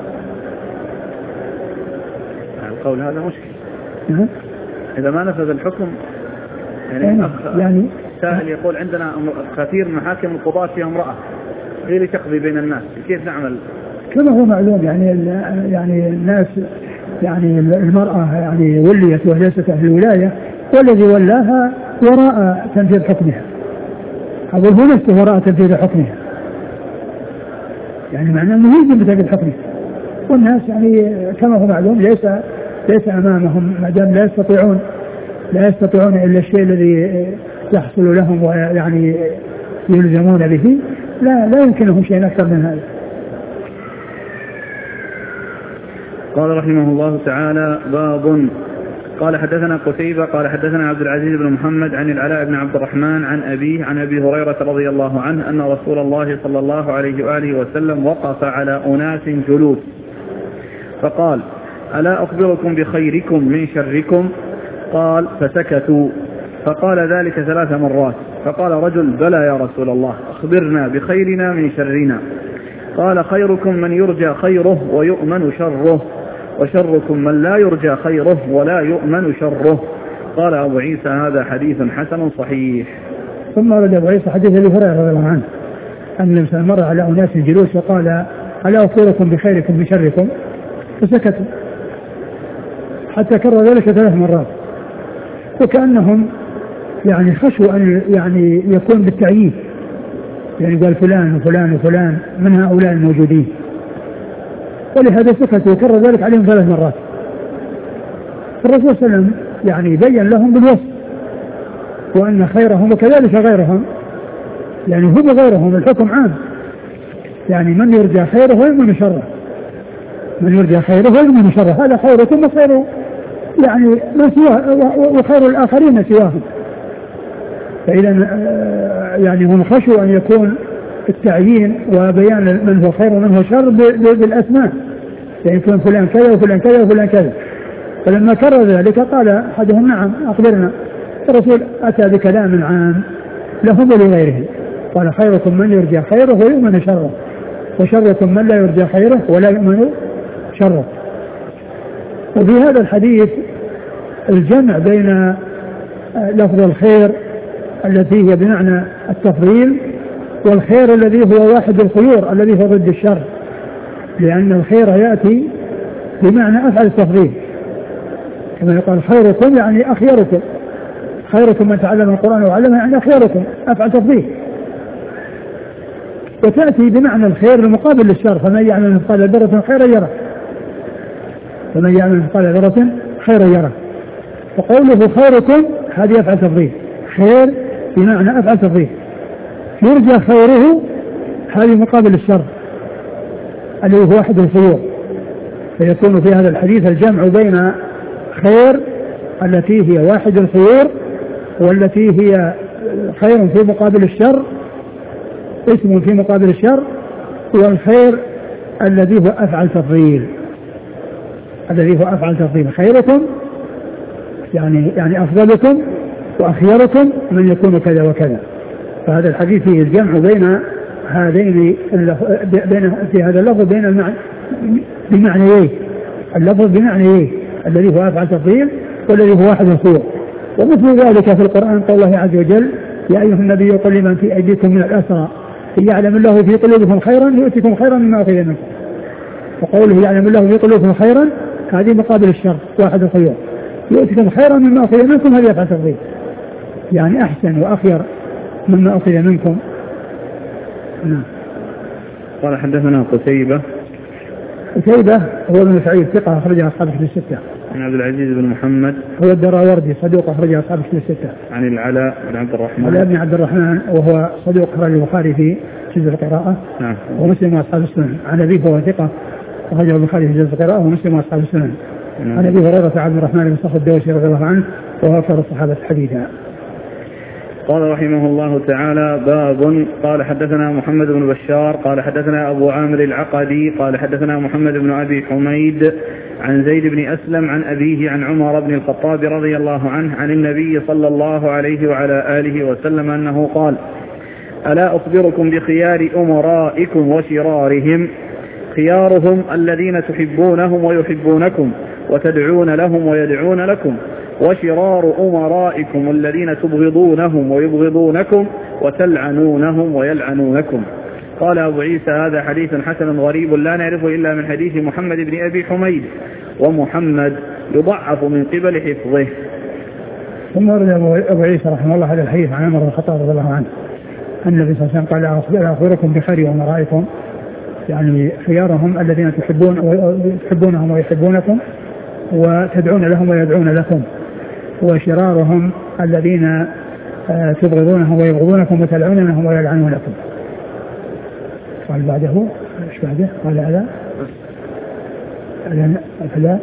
القول هذا مشكل. إذا ما نفذ الحكم يعني, يعني سائل يقول عندنا كثير من محاكم القضاة فيها امرأة هي اللي تقضي بين الناس، كيف نعمل؟ كما هو معلوم يعني يعني الناس يعني المرأة يعني وليت وليست أهل الولاية، والذي ولاها وراء تنفيذ حكمها، أقول هو نفسه وراء تنفيذ حكمها، يعني معناه أنه يجب بتنفيذ حكمها، والناس يعني كما هو معلوم ليس ليس أمامهم ما دام لا يستطيعون لا يستطيعون إلا الشيء الذي يحصل لهم ويعني يلزمون به، لا لا يمكنهم شيء أكثر من هذا. قال رحمه الله تعالى: باب. قال حدثنا قتيبة قال حدثنا عبد العزيز بن محمد عن العلاء بن عبد الرحمن عن أبيه عن أبي هريرة رضي الله عنه أن رسول الله صلى الله عليه وآله وسلم وقف على أناس جلوس فقال: ألا أخبركم بخيركم من شركم؟ قال: فسكتوا. فقال ذلك ثلاث مرات، فقال رجل: بلى يا رسول الله، أخبرنا بخيرنا من شرنا. قال: خيركم من يرجى خيره ويؤمن شره، وشركم من لا يرجى خيره ولا يؤمن شره. قال أبو عيسى: هذا حديث حسن صحيح. ثم ورد أبو عيسى حديث أبي هريرة رضي الله عنه أن الإنسان مر على أناس جلوس وقال: ألا أخبركم بخيركم من شركم؟ فسكتوا، حتى كرر ذلك ثلاث مرات، وكأنهم يعني خشوا أن يعني يكون بالتعيين، يعني قال فلان وفلان وفلان من هؤلاء الموجودين، ولهذا سكت وكرر ذلك عليهم ثلاث مرات. الرسول صلى الله عليه وسلم يعني بين لهم بالوصف وأن خيرهم وكذلك غيرهم، يعني هم غيرهم الحكم عام، يعني من يرجى خيره ويؤمن شره، من يرجى خيره ويؤمن شره، هذا خيركم وخير يعني ما سواه وخير الآخرين سواهم. فإذا يعني هم خشوا أن يكون التعيين وبيان من هو خير ومن هو شر بالأسماء، يعني يكون فلان كذا وفلان كذا وفلان كذا. فلما كرر ذلك قال أحدهم: نعم أخبرنا. الرسول أتى بكلام عام لهم ولغيرهم، قال: خيركم من يرجى خيره ويؤمن شره، وشركم من لا يرجى خيره ولا يؤمن شره. وفي هذا الحديث الجمع بين لفظ الخير التي هي بمعنى التفضيل والخير الذي هو واحد الخيور الذي هو ضد الشر، لأن الخير يأتي بمعنى أفعل التفضيل، كما يقال خيركم يعني أخيركم، خيركم من تعلم القرآن وعلمه يعني أخيركم، أفعل تفضيل. وتأتي بمعنى الخير المقابل للشر: فمن يعمل مثقال ذرة خيرا يره، فمن يعمل مثقال ذرة خيرا يره. فقوله خيركم هذه أفعل تفضيل، خير بمعنى أفعل تفضيل، يرجى خيره هذه مقابل الشر الذي هو واحد الخيور. فيكون في هذا الحديث الجمع بين خير التي هي واحد الخيور والتي هي خير في مقابل الشر، اسم في مقابل الشر، والخير الذي هو أفعل تفضيل، الذي هو أفعل تفضيل. خيركم يعني يعني أفضلكم وأخيركم من يكون كذا وكذا. فهذا الحديث فيه الجمع بين هذين بين في هذا اللفظ بين المعنى بمعنيين، اللفظ بمعنيين الذي هو أفعل تفضيل والذي هو واحد الخير. ومثل ذلك في القرآن قال الله عز وجل: يا أيها النبي قل لمن في أيديكم من الأسرى إن يعلم الله في قلوبكم خيرا يؤتكم خيرا مما أخذ منكم. وقوله يعلم الله في قلوبكم خيرا هذه مقابل الشر واحد الخير، يؤتكم خيرا مما أخذ منكم هذه أفعل تفضيل، يعني أحسن وأخير مما أخذ منكم. نعم. قال حدثنا قتيبة. قتيبة هو ابن سعيد ثقة أخرجها أصحاب الكتب الستة. عن عبد العزيز بن محمد هو الدراوردي صدوق أخرجها أصحاب الكتب الستة. عن العلاء بن عبد الرحمن. العلاء بن عبد الرحمن وهو صدوق أخرج البخاري في جزء القراءة. نعم. ومسلم وأصحاب السنن. عن أبيه هو ثقة أخرجه البخاري في جزء القراءة ومسلم وأصحاب السنن. نعم. عن أبي هريرة عبد الرحمن بن صخر الدوسي رضي الله عنه وهو أكثر الصحابة حديثا. قال رحمه الله تعالى: باب. قال حدثنا محمد بن بشار قال حدثنا أبو عامر العقدي قال حدثنا محمد بن أبي حميد عن زيد بن أسلم عن أبيه عن عمر بن الخطاب رضي الله عنه عن النبي صلى الله عليه وعلى آله وسلم أنه قال: ألا أخبركم بخيار أمرائكم وشرارهم؟ خيارهم الذين تحبونهم ويحبونكم وتدعون لهم ويدعون لكم، وشرار أمرائكم الذين تبغضونهم ويبغضونكم وتلعنونهم ويلعنونكم. قال أبو عيسى: هذا حديث حسن غريب لا نعرفه إلا من حديث محمد بن أبي حميد، ومحمد يضعف من قبل حفظه. ثم ورد أبو عيسى رحمه الله هذا الحديث عن عمر بن الخطاب رضي الله عنه أن النبي صلى الله عليه وسلم قال: ألا أخبركم بخير أمرائكم؟ يعني خيارهم الذين تحبون ويحبونهم ويحبونكم وتدعون لهم ويدعون لكم، وشرارهم الذين تبغضونهم ويبغضونكم وتلعنونهم ويلعنونكم. قال بعده ايش بعده؟ قال هذا فلا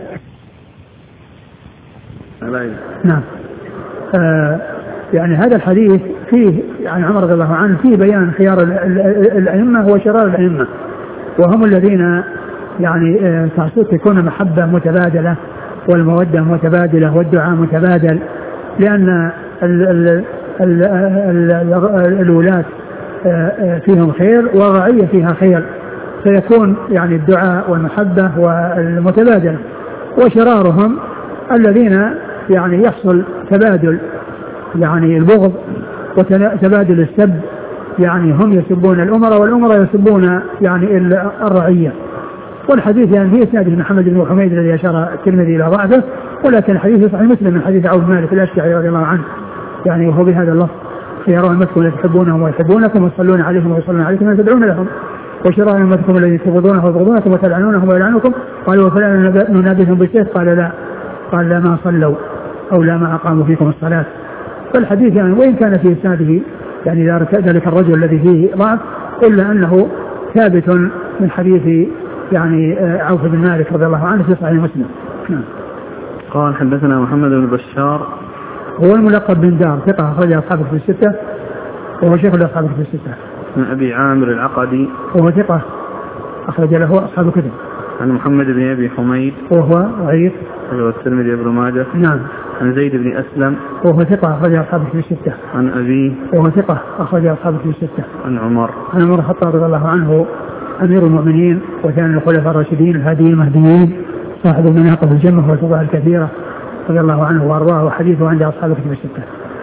نعم. آه يعني هذا الحديث فيه عن عمر رضي الله عنه فيه بيان خيار الأئمة وشرار الأئمة، وهم الذين يعني آه تكون محبة متبادلة والمودة متبادلة والدعاء متبادل، لأن ال ال ال ال الولاة فيهم خير والرعية فيها خير، فيكون يعني الدعاء والمحبة والمتبادل. وشرارهم الذين يعني يحصل تبادل يعني البغض وتبادل السب، يعني هم يسبون الأمراء والأمراء يسبون يعني الرعية. والحديث يعني في إسناده محمد بن حميد الذي أشار الترمذي إلى ضعفه، ولكن الحديث صحيح مسلم من حديث عوف مالك الأشجعي رضي الله عنه يعني وهو بهذا اللفظ: خيار أمتكم الذين تحبونهم ويحبونكم ويصلون عليهم ويصلون عليكم وتدعون لهم، وشرار أمتكم الذين تبغضونهم ويبغضونكم وتلعنونهم ويلعنكم. قالوا: فلا ننابذهم بالسيف؟ قال: لا. قال: لا ما صلوا أو لا ما أقاموا فيكم الصلاة. فالحديث يعني وإن كان في إسناده يعني ذلك الرجل الذي فيه ضعف، إلا أنه ثابت من حديث يعني عوف بن مالك رضي الله عنه في صحيح مسلم. نعم. قال: حدثنا محمد بن بشار هو الملقب بن دار، ثقة أخرج أصحابه في الستة وهو شيخ أصحابه في الستة. من أبي عامر العقدي وهو ثقة أخرج له أصحاب الكتب. عن محمد بن أبي حميد وهو ضعيف وهو الترمذي بن ماجه. نعم. عن زيد بن أسلم وهو ثقة أخرج أصحابه في الستة. عن أبيه وهو ثقة أخرج أصحابه في الستة. عن عمر عن عمر الخطاب رضي الله عنه أمير المؤمنين وكان الخلفاء الراشدين الهاديين المهديين صاحب المناقب الجمة والفضائل الكثيرة رضي الله عنه وأرضاه، وحديثه عند أصحاب الكتب الستة.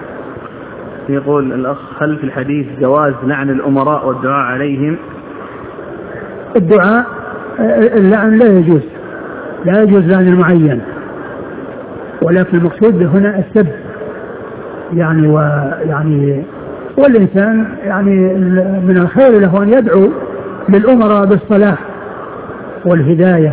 يقول الأخ: هل في الحديث جواز لعن الأمراء والدعاء عليهم؟ الدعاء اللعن لا يجوز، لا يجوز لعن المعين، ولكن المقصود هنا السب يعني ويعني والإنسان يعني من الخير له أن يدعو للأمراء بالصلاح والهداية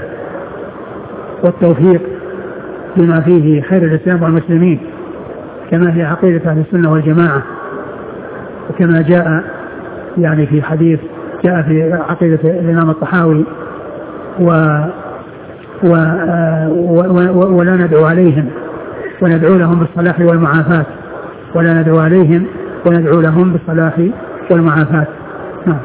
والتوفيق بما فيه خير الإسلام والمسلمين، كما هي عقيدة أهل السنة والجماعة، وكما جاء يعني في حديث جاء في عقيدة الإمام الطحاوي و و و ولا ندعو عليهم وندعو لهم بالصلاح والمعافاة، ولا ندعو عليهم وندعو لهم بالصلاح والمعافاة. نعم.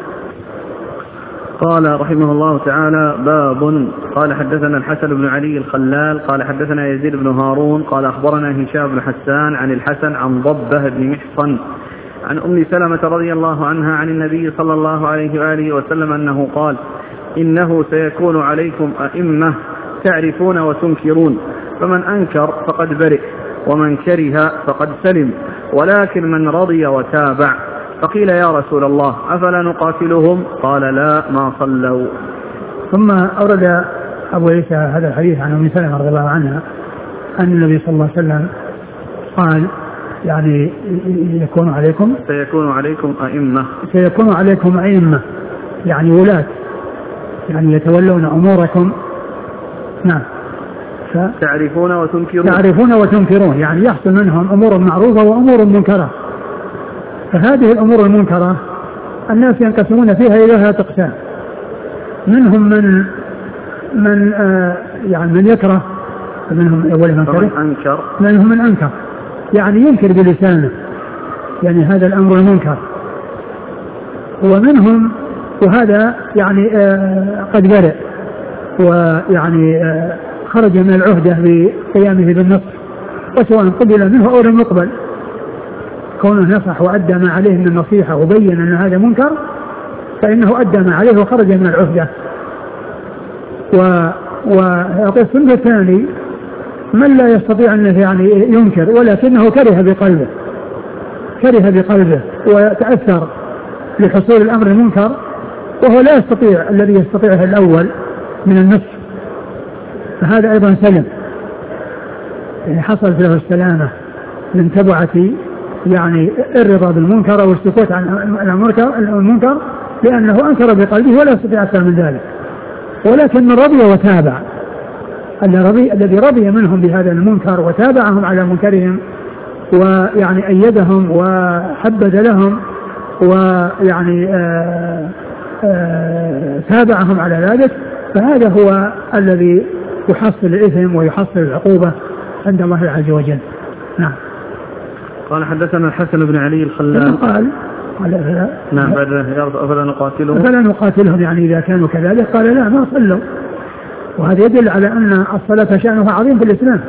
قال رحمه الله تعالى: باب. قال: حدثنا الحسن بن علي الخلال قال حدثنا يزيد بن هارون قال أخبرنا هشام بن حسان عن الحسن عن ضبه بن محصن عن أم سلمة رضي الله عنها عن النبي صلى الله عليه وآله وسلم أنه قال: إنه سيكون عليكم أئمة تعرفون وتنكرون، فمن أنكر فقد برئ، ومن كره فقد سلم، ولكن من رضي وتابع. فقيل: يا رسول الله أفلا نقاتلهم؟ قال: لا ما صلوا. ثم أورد أبو عيسى هذا الحديث عن أم سلمة رضي الله عنها أن النبي صلى الله عليه وسلم قال يعني يكون عليكم سيكون عليكم أئمة سيكون عليكم أئمة يعني ولاة يعني يتولون أموركم. نعم. ف... تعرفون وتنكرون تعرفون وتنكرون يعني يحصل منهم أمور معروفة وأمور منكرة. فهذه الأمور المنكرة الناس ينقسمون فيها إلى ثلاثة أقسام: منهم من من آه يعني من يكره، منهم أول من كره، أنكر منهم من أنكر يعني ينكر بلسانه يعني هذا الأمر المنكر، ومنهم وهذا يعني آه قد برئ ويعني آه خرج من العهدة بقيامه بالنصح، وسواء قبل منه أو لم يقبل، كونه نصح وأدى ما عليه من النصيحة وبين أن هذا منكر فإنه أدى ما عليه وخرج من العهدة. والقسم الثاني من لا يستطيع أن يعني ينكر ولكنه كره بقلبه كره بقلبه وتأثر لحصول الأمر المنكر، وهو لا يستطيع الذي يستطيعه الأول من النصح، فهذا أيضا سلم، يعني حصلت له السلامة من تبعة يعني الرضا بالمنكر أو السكوت عن المنكر، لأنه أنكر بقلبه ولا يستطيع أكثر من ذلك. ولكن من رضي وتابع، الذي رضي منهم بهذا المنكر وتابعهم على منكرهم ويعني أيدهم وحبذ لهم ويعني آآ آآ تابعهم على ذلك، فهذا هو الذي يحصل الإثم ويحصل العقوبة عند الله عز وجل. نعم. قال حدثنا الحسن بن علي الخلال قال قال نعم فلا نقاتلهم فلا نقاتلهم يعني إذا كانوا كذلك، قال لا ما صلوا. وهذا يدل على أن الصلاة شأنها عظيم في الإسلام،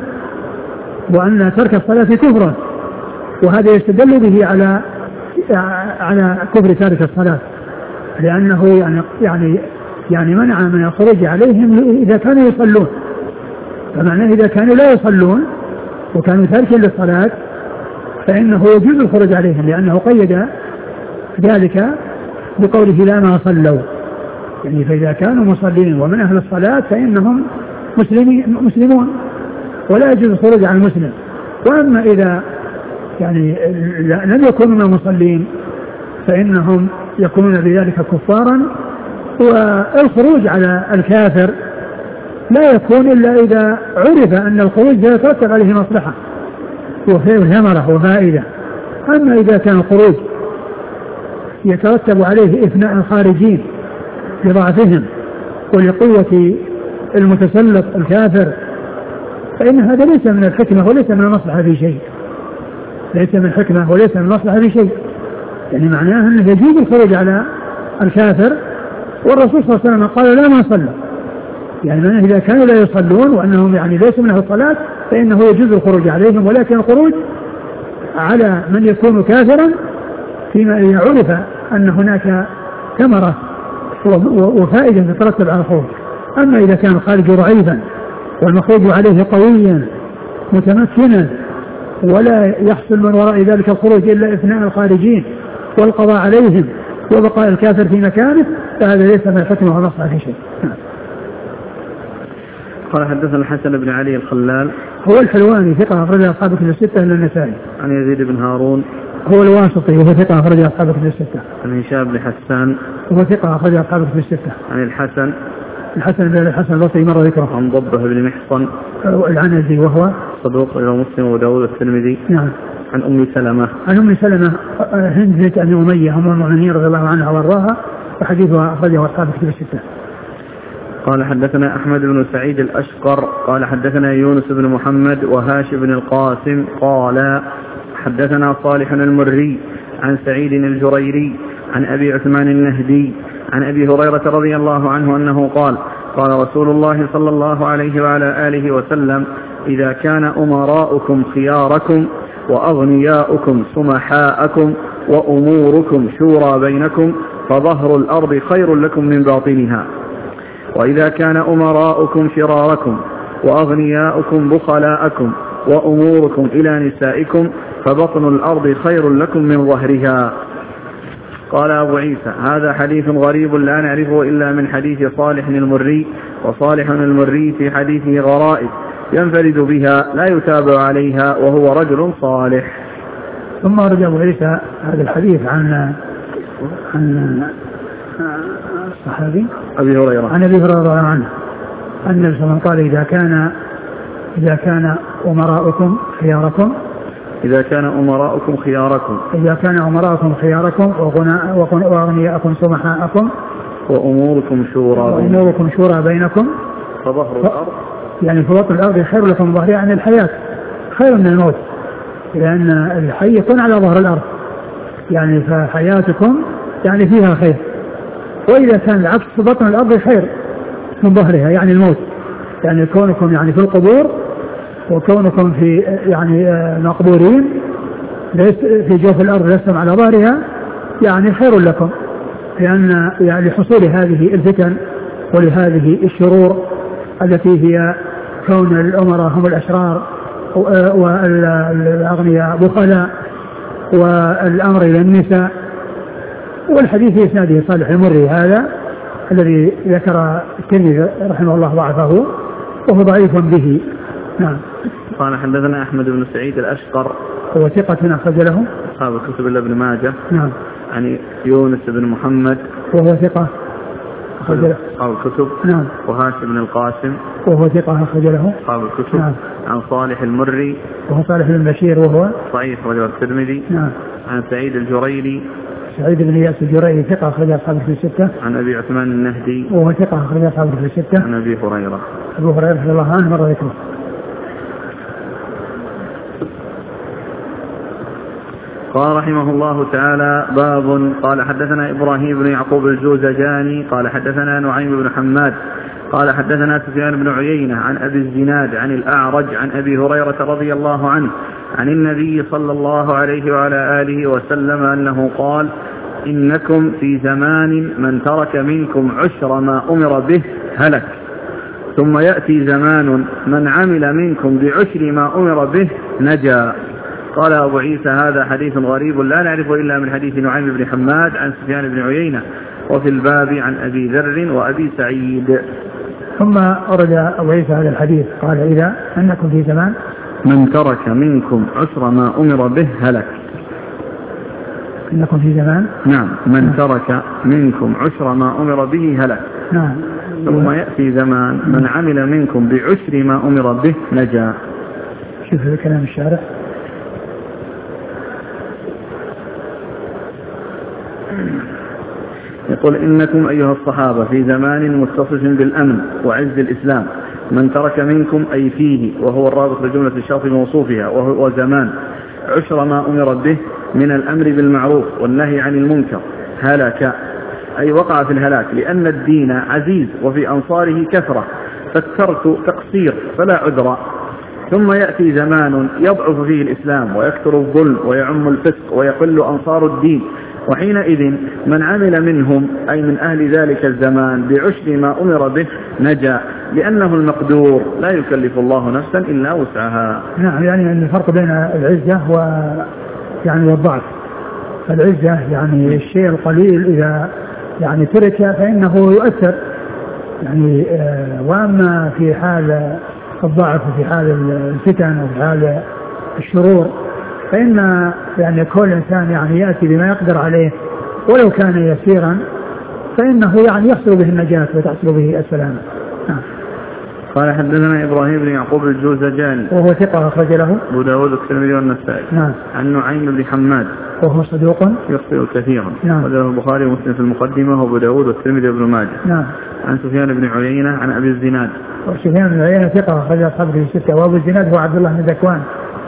وأن ترك الصلاة كفر، وهذا يستدل به على على كفر تارك الصلاة، لأنه يعني يعني يعني منع من الخروج عليهم إذا كانوا يصلون، فمعناه إذا كانوا لا يصلون وكانوا تاركين للصلاة فإنه يجوز الخروج عليهم، لأنه قيد ذلك بقوله لا ما صلوا، يعني فإذا كانوا مصلين ومن أهل الصلاة فإنهم مسلمون ولا يجوز الخروج على المسلم. وأما إذا يعني لم يكونوا من المصلين فإنهم يكونون بذلك كفارا، والخروج على الكافر لا يكون إلا إذا عرف أن الخروج يترتب عليه مصلحة وثمرة وفائدة. أما إذا كان الخروج يترتب عليه إثناء الخارجين لضعفهم ولقوة المتسلط الكافر فإن هذا ليس من الحكمة وليس من المصلحة في شيء، ليس من الحكمة وليس من المصلحة في شيء، يعني معناه أنه يجوز الخروج على الكافر، والرسول صلى الله عليه وسلم قال لا ما صلى، يعني معناه إذا كانوا لا يصلون وأنهم يعني ليسوا من أهل الصلاة فإنه يجوز الخروج عليهم، ولكن الخروج على من يكون كافرا فيما يعرف أن هناك ثمرة وفائدة تترتب على الخروج. أما إذا كان الخارج ضعيفا والمخرج عليه قويا متمكنا ولا يحصل من وراء ذلك الخروج إلا إثناء الخارجين والقضاء عليهم وبقاء الكافر في مكانه فهذا ليس من الحكمة والمصلحة في شيء. قال حدثنا الحسن بن علي الخلال هو الحلواني ثقة أخرج أصحاب كتب الستة إلا النسائي. عن يزيد بن هارون هو الواسطي وهو ثقة أخرج أصحاب كتب الستة. عن هشام بن حسان وهو ثقة أخرج أصحاب كتب الستة. عن الحسن الحسن بن الحسن البصري مر ذكره. عن ضبه بن محصن العنزي وهو صدوق إلى مسلم وداود الترمذي. نعم. عن أم سلمة عن أم سلمة هند بنت أبي أمية أم المؤمنين رضي الله عنها وارضاها وحديثها أخرجه أصحاب كتب الستة. قال حدثنا أحمد بن سعيد الأشقر قال حدثنا يونس بن محمد وهاش بن القاسم قال حدثنا صالح المري عن سعيد الجريري عن أبي عثمان النهدي عن أبي هريرة رضي الله عنه أنه قال قال رسول الله صلى الله عليه وعلى آله وسلم إذا كان أمراؤكم خياركم وأغنياؤكم سمحاءكم وأموركم شورى بينكم فظهر الأرض خير لكم من باطنها، وإذا كان أمراؤكم شراركم وأغنياؤكم بخلاءكم وأموركم إلى نسائكم فبطن الأرض خير لكم من ظهرها. قال أبو عيسى هذا حديث غريب لا نعرفه إلا من حديث صالح المري، وصالح المري في حديثه غرائب ينفرد بها لا يتابع عليها وهو رجل صالح. ثم رجع أبو عيسى هذا الحديث عن عن الصحابي أبي هريرة عن أبي هريرة رضي الله عنه أن النبي صلى الله عليه وسلم قال إذا كان إذا كان أمراؤكم خياركم إذا كان أمراؤكم خياركم إذا كان أمراؤكم خياركم وأغنياءكم سمحاءكم وأموركم شورى وأموركم شورى بينكم فظهر الأرض يعني فبطن الأرض خير لكم ظهرها عن الحياة خير من الموت، لأن الحي يكون على ظهر الأرض يعني فحياتكم يعني فيها خير، وإذا كان العكس فبطن الأرض خير من ظهرها يعني الموت، يعني كونكم يعني في القبور وكونكم في يعني مقبورين في جوف الأرض لستم على ظهرها يعني خير لكم، لأن يعني لحصول هذه الفتن ولهذه الشرور التي هي كون الأمراء هم الأشرار والأغنياء بخلاء والأمر إلى النساء. والحديث في إسناده صالح المري هذا الذي ذكر الترمذي رحمه الله ضعفه وهو ضعيف به. نعم. قال حدثنا أحمد بن سعيد الأشقر هو ثقة أخرج له أصحاب الكتب إلا ابن ماجه. نعم. عن يونس بن محمد وهو ثقة أخرج له أصحاب الكتب. نعم. وهاشم بن القاسم وهو ثقة أخرج له أصحاب الكتب. نعم. عن صالح المري وهو صالح بن بشير وهو ضعيف رجل الترمذي. نعم. عن سعيد الجريري سعيد بن إياس الجريري ثقة أخرج أصحاب الكتب الستة. عن أبي عثمان النهدي وهو ثقة أخرج أصحاب الكتب الستة. عن أبي هريرة أبو هريرة رضي الله عنه مر ذكره. قال رحمه الله تعالى باب. قال حدثنا إبراهيم بن يعقوب الجوزجاني قال حدثنا نعيم بن حماد قال حدثنا سفيان بن عيينة عن أبي الزناد عن الأعرج عن أبي هريرة رضي الله عنه عن النبي صلى الله عليه وعلى آله وسلم أنه قال إنكم في زمان من ترك منكم عشر ما أمر به هلك، ثم يأتي زمان من عمل منكم بعشر ما أمر به نجا. قال أبو عيسى هذا حديث غريب لا نعرفه إلا من حديث نعيم بن حماد عن سفيان بن عيينة وفي الباب عن أبي ذر وأبي سعيد. ثم أرد أبو عيسى هذا الحديث قال إذا أنكم في زمان من ترك منكم عشر ما أمر به هلك. أنكم في زمان نعم من نعم. ترك منكم عشر ما أمر به هلك. نعم. ثم يأتي زمان من عمل منكم بعشر ما أمر به نجا. شوف هذا كلام الشارع. يقول إنكم أيها الصحابة في زمان متصف بالأمن وعز الإسلام من ترك منكم أي فيه وهو الرابط لجملة الشرط موصوفها وهو زمان عشر ما أمر به من الأمر بالمعروف والنهي عن المنكر هلك أي وقع في الهلاك، لأن الدين عزيز وفي أنصاره كثرة فالترك تقصير فلا عذر. ثم يأتي زمان يضعف فيه الإسلام ويكثر الظلم ويعم الفسق ويقل أنصار الدين، وحينئذ من عمل منهم أي من أهل ذلك الزمان بعشر ما أمر به نجا، لأنه المقدور لا يكلف الله نفسا إلا وسعها. نعم. يعني الفرق بين العزة و يعني والضعف. العزة يعني الشيء القليل إذا يعني ترك فإنه يؤثر يعني آه وأما في حال الضعف وفي حال الفتن وفي حال الشرور فإن يعني كل إنسان يعني يأتي بما يقدر عليه ولو كان يسيرا فإنه يعني يحصل به النجاة وتحصل به السلامة. نعم. قال حدثنا إبراهيم بن يعقوب الجوزجاني وهو ثقة أخرج له أبو داود والترمذي والنسائي. نعم. عن نعيم بن حماد وهو صدوق يخطئ كثيرا. نعم. وله البخاري ومسلم في المقدمة وأبو داود والترمذي وابن ماجه. نعم. عن سفيان بن عيينة عن أبي الزناد. وسفيان بن عيينة ثقة أخرج أصحابه في الستة. وأبو الزناد هو عبد الله بن ذكوان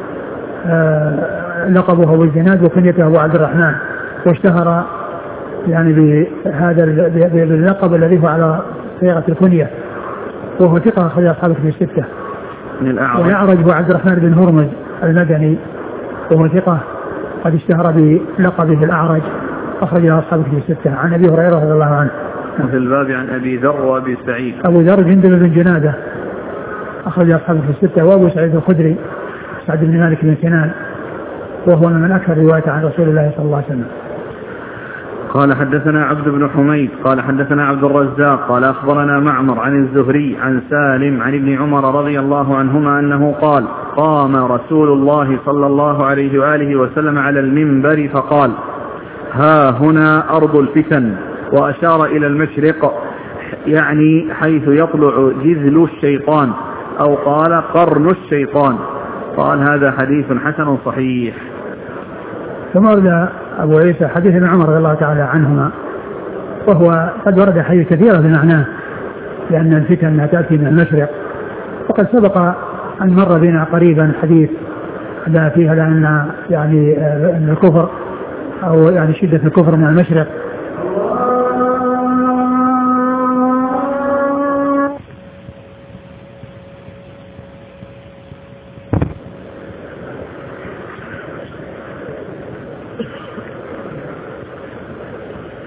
آه لقبه أبو الزناد وكنيته أبو عبد الرحمن، واشتهر يعني بهذا باللقب الذي هو على صيغة الكنية، وهو ثقة أخرج أصحابه في الستة. والأعرج هو عبد الرحمن بن هرمز المدني وهو ثقة قد اشتهر بلقبه الأعرج أخرج أصحابه في الستة. عن أبي هريرة رضي الله عنه. وفي الباب عن أبي ذر وأبي سعيد. أبو ذر جندب بن جنادة أخرج أصحابه في الستة. وأبو سعيد الخدري سعد بن مالك بن سنان وهو من أكثر رواية عن رسول الله صلى الله عليه وسلم. قال حدثنا عبد بن حميد قال حدثنا عبد الرزاق قال أخبرنا معمر عن الزهري عن سالم عن ابن عمر رضي الله عنهما أنه قال قام رسول الله صلى الله عليه وآله وسلم على المنبر فقال ها هنا أرض الفتن، وأشار إلى المشرق يعني حيث يطلع جذل الشيطان أو قال قرن الشيطان. قال هذا حديث حسن صحيح. ثم ورد أبو عيسى حديث ابن عمر رضي الله تعالى عنهما وهو قد ورد حديث كثيرة بمعناه، لأن الفتن تأتي من المشرق، وقد سبق أن مر بنا قريبا حديث لا فيها لأن يعني أن الكفر أو يعني شدة الكفر من المشرق.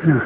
نعم.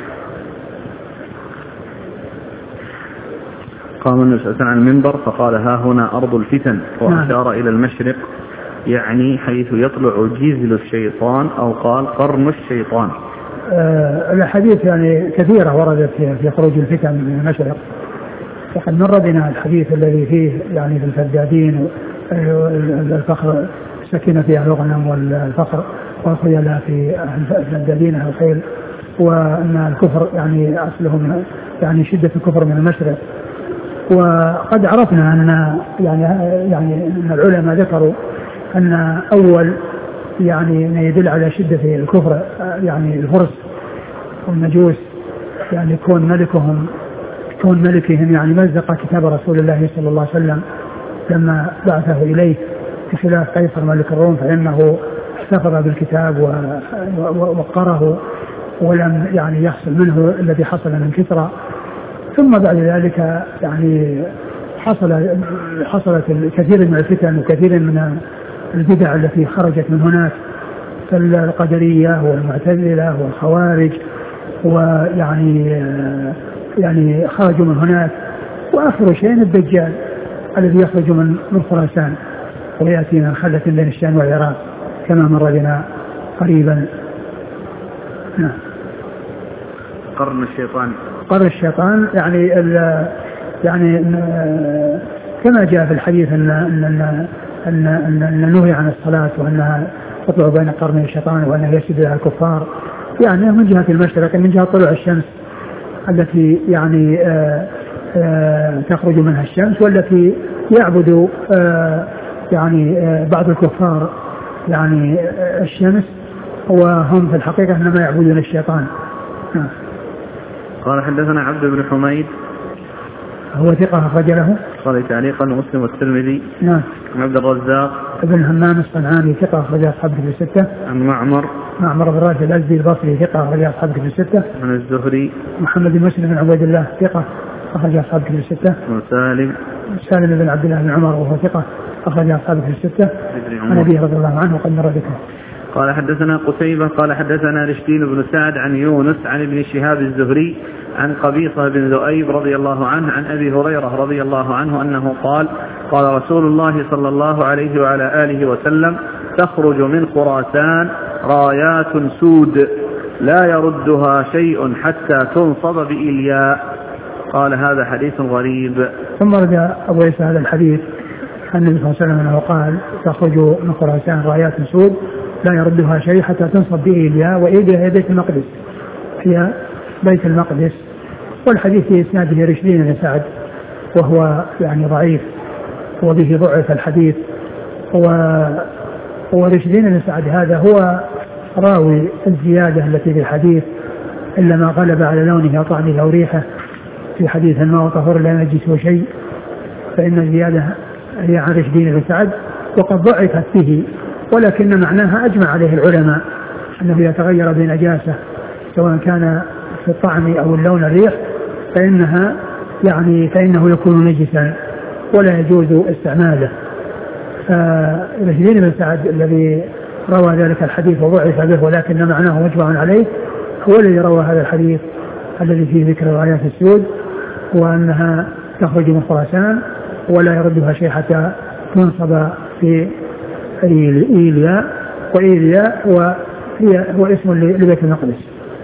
قام النبي صلى الله عليه وسلم على المنبر فقال: ها هنا أرض الفتن، وأشار نعم. إلى المشرق، يعني حيث يطلع جزل الشيطان، أو قال قرن الشيطان. آه الحديث يعني كثيرة وردت في خروج الفتن من المشرق، وقد مر بنا الحديث الذي فيه يعني في الفدادين الفخر السكينة في أهل الغنم والفخر والخيلاء في الفدادين أهل الخيل، وأن الكفر يعني أصله يعني شدة الكفر من المشرق. وقد عرفنا أن يعني يعني أن العلماء ذكروا أن أول يعني ما يدل على شدة الكفر يعني الفرس والمجوس، يعني كون ملكهم كون ملكهم يعني مزق كتاب رسول الله صلى الله عليه وسلم لما بعثه إليه، بخلاف قيصر ملك الروم فإنه احتفظ بالكتاب ووقره ولم يعني يحصل منه الذي حصل من كسرى. ثم بعد ذلك يعني حصل حصلت الكثير من الفتن وكثير من البدع التي خرجت من هناك، كالقدرية والمعتزلة والخوارج، ويعني يعني خرجوا من هناك. وآخر شيء الدجال الذي يخرج من من خراسان ويأتي من خلة بين الشام والعراق كما مر بنا قريبا. نعم. قرن الشيطان قرن الشيطان يعني يعني كما جاء في الحديث ان ان ان ان, أن نهي عن الصلاة وانها تطلع بين قرن الشيطان وانه يسجد لها الكفار، يعني من جهة المشرق من جهة طلوع الشمس التي يعني آآ آآ تخرج منها الشمس، والتي يعبد يعني بعض الكفار يعني الشمس، وهم في الحقيقة انما يعبدون الشيطان. قال حدثنا عبد بن حميد هو ثقة أخرج له قال تعليقا مسلم والترمذي. نعم. عبد الرزاق ابن همام الصنعاني ثقة أخرج أصحاب كتب الستة. عن معمر معمر بن راشد الأزدي البصري ثقة أخرج أصحاب كتب الستة. عن الزهري محمد بن مسلم بن عبيد الله ثقة أخرج أصحاب كتب الستة. وسالم سالم بن عبد الله بن عمر وهو ثقة أخرج أصحاب كتب الستة. عن أبي رضي الله عنه وقد مر ذكره. قال حدثنا قتيبة قال حدثنا رشدين بن سعد عن يونس عن ابن شهاب الزهري عن قبيصة بن ذؤيب رضي الله عنه عن أبي هريرة رضي الله عنه أنه قال: قال رسول الله صلى الله عليه وعلى آله وسلم: تخرج من خراسان رايات سود لا يردها شيء حتى تنصب بإلياء. قال: هذا حديث غريب. ثم رد أبو عيسى هذا الحديث عن النبي صلى الله عليه وسلم أنه قال: تخرج من خراسان رايات سود لا يردها شيء حتى تنصب بإيلياء، وإيلياء هي بيت المقدس، هي بيت المقدس. والحديث في إسناده رشدين بن سعد وهو يعني ضعيف وبه ضعف الحديث. ورشدين بن سعد هذا هو راوي الزيادة التي في الحديث إلا ما غلب على لونه وطعمه أو ريحه في حديث الماء طهور لا ينجسه شيء، فإن الزيادة هي عن رشدين بن سعد وقد ضعفت به، ولكن معناها أجمع عليه العلماء أنه يتغير بنجاسة سواء كان في الطعم أو اللون الريح، فإنها يعني فإنه يكون نجسا ولا يجوز استعماله. فرشدين بن سعد الذي روى ذلك الحديث وضعف به ولكن معناه مجمع عليه هو الذي روى هذا الحديث الذي فيه ذكر رايات السود وأنها تخرج من خراسان ولا يردها شيء حتى تنصب في إيلياء، وإيلياء وهي هو اسم لبيت المقدس.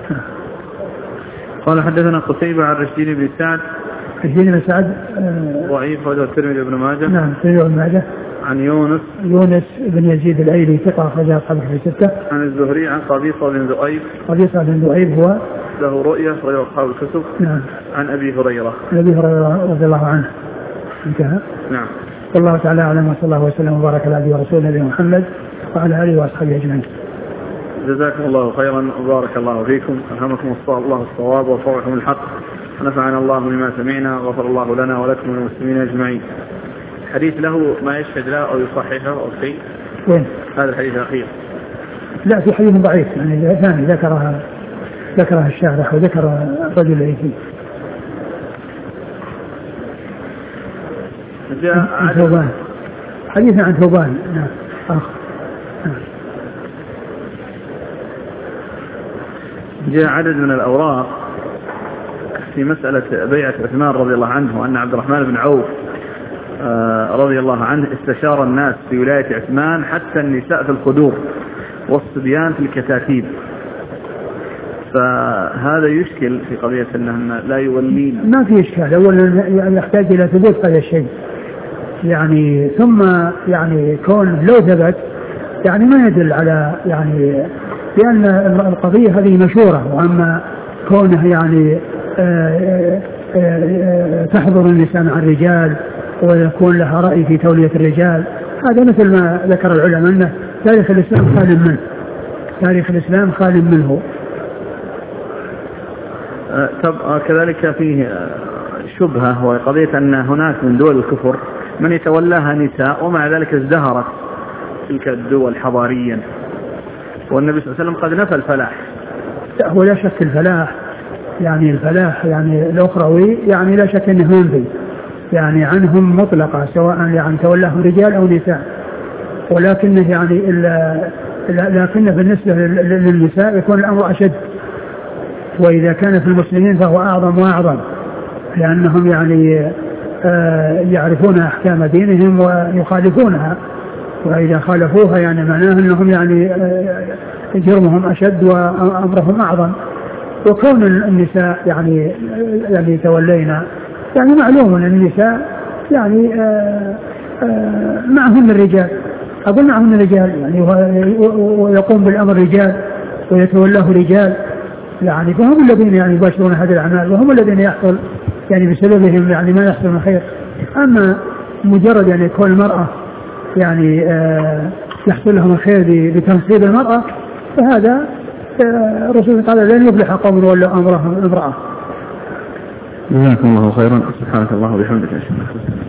قال حدثنا قتيبة عن رشدين بن سعد. رشدين بن سعد ضعيف وهو الترمذي بن ماجه. نعم الترمذي بن ماجه. عن يونس يونس بن يزيد الأيلي ثقة أخرج أصحاب الكتب الستة. عن الزهري عن قبيصة بن ذؤيب. قبيصة بن ذؤيب هو له رؤية أخرجه أصحاب الكتب. نعم. عن أبي هريرة. عن أبي هريرة رضي الله عنه. انتهى. نعم. والله تعالى أعلم وصلى الله وسلم وبارك على عبده ورسوله نبينا محمد وعلى آله وأصحابه أجمعين. جزاكم الله خيرا وبارك الله فيكم، ألهمكم الله الصواب ووفقكم الحق، ونفعنا الله بما سمعنا وغفر الله لنا ولكم وللمسلمين أجمعين. حديث له ما يشهد له أو يصححه أو شيء؟ وين؟ هذا الحديث الأخير. لا في حديث ضعيف يعني ثاني ذكرها ذكرها الشارح وذكر رجل الأيتي. عن ثوبان، حديث عن ثوبان. نعم. آخر. جاء عدد من الأوراق في مسألة بيعة عثمان رضي الله عنه، وأن عبد الرحمن بن عوف رضي الله عنه استشار الناس في ولاية عثمان حتى النساء في الخدور والصبيان في الكتاتيب، فهذا يشكل في قضية أنهم لا يولين. ما في إشكال، أولا يحتاج إلى ثبوت هذا الشيء يعني، ثم يعني كون لو ثبت يعني ما يدل على يعني، لأن القضية هذه مشهورة، وأما كونه يعني آآ آآ تحضر النساء مع الرجال ويكون لها رأي في تولية الرجال، هذا مثل ما ذكر العلماء أنه تاريخ الإسلام خال منه، تاريخ الإسلام خال منه. طب كذلك فيه شبهة وقضية أن هناك من دول الكفر من يتولاها نساء ومع ذلك ازدهرت تلك الدول حضاريا، والنبي صلى الله عليه وسلم قد نفى الفلاح. هو لا شك الفلاح يعني الفلاح يعني الأخروي يعني لا شك أنه ينفي يعني عنهم مطلقة، سواء يعني تولاهم رجال أو نساء، ولكنه يعني إلا لكن بالنسبة للنساء يكون الأمر أشد، وإذا كان في المسلمين فهو أعظم وأعظم، لأنهم يعني يعرفون أحكام دينهم ويخالفونها، وإذا خالفوها يعني معناه أنهم يعني جرمهم أشد وأمرهم أعظم. وكون النساء يعني يعني تولينا يعني معلوم أن النساء يعني معهم الرجال، أقول معهم الرجال يعني، ويقوم بالأمر رجال ويتولاه رجال يعني، فهم الذين يعني يباشرون هذه الأعمال، وهم الذين يحصل يعني بسببهم يعني ما يحصل من خير. أما مجرد يعني يكون المرأة يعني آه يحصل لهم الخير بتنصيب المرأة، فهذا آه الرسول قال لن يفلح قوم ولا أمرهم امرأة. جزاكم الله خيرا. سبحانك الله وبحمدك.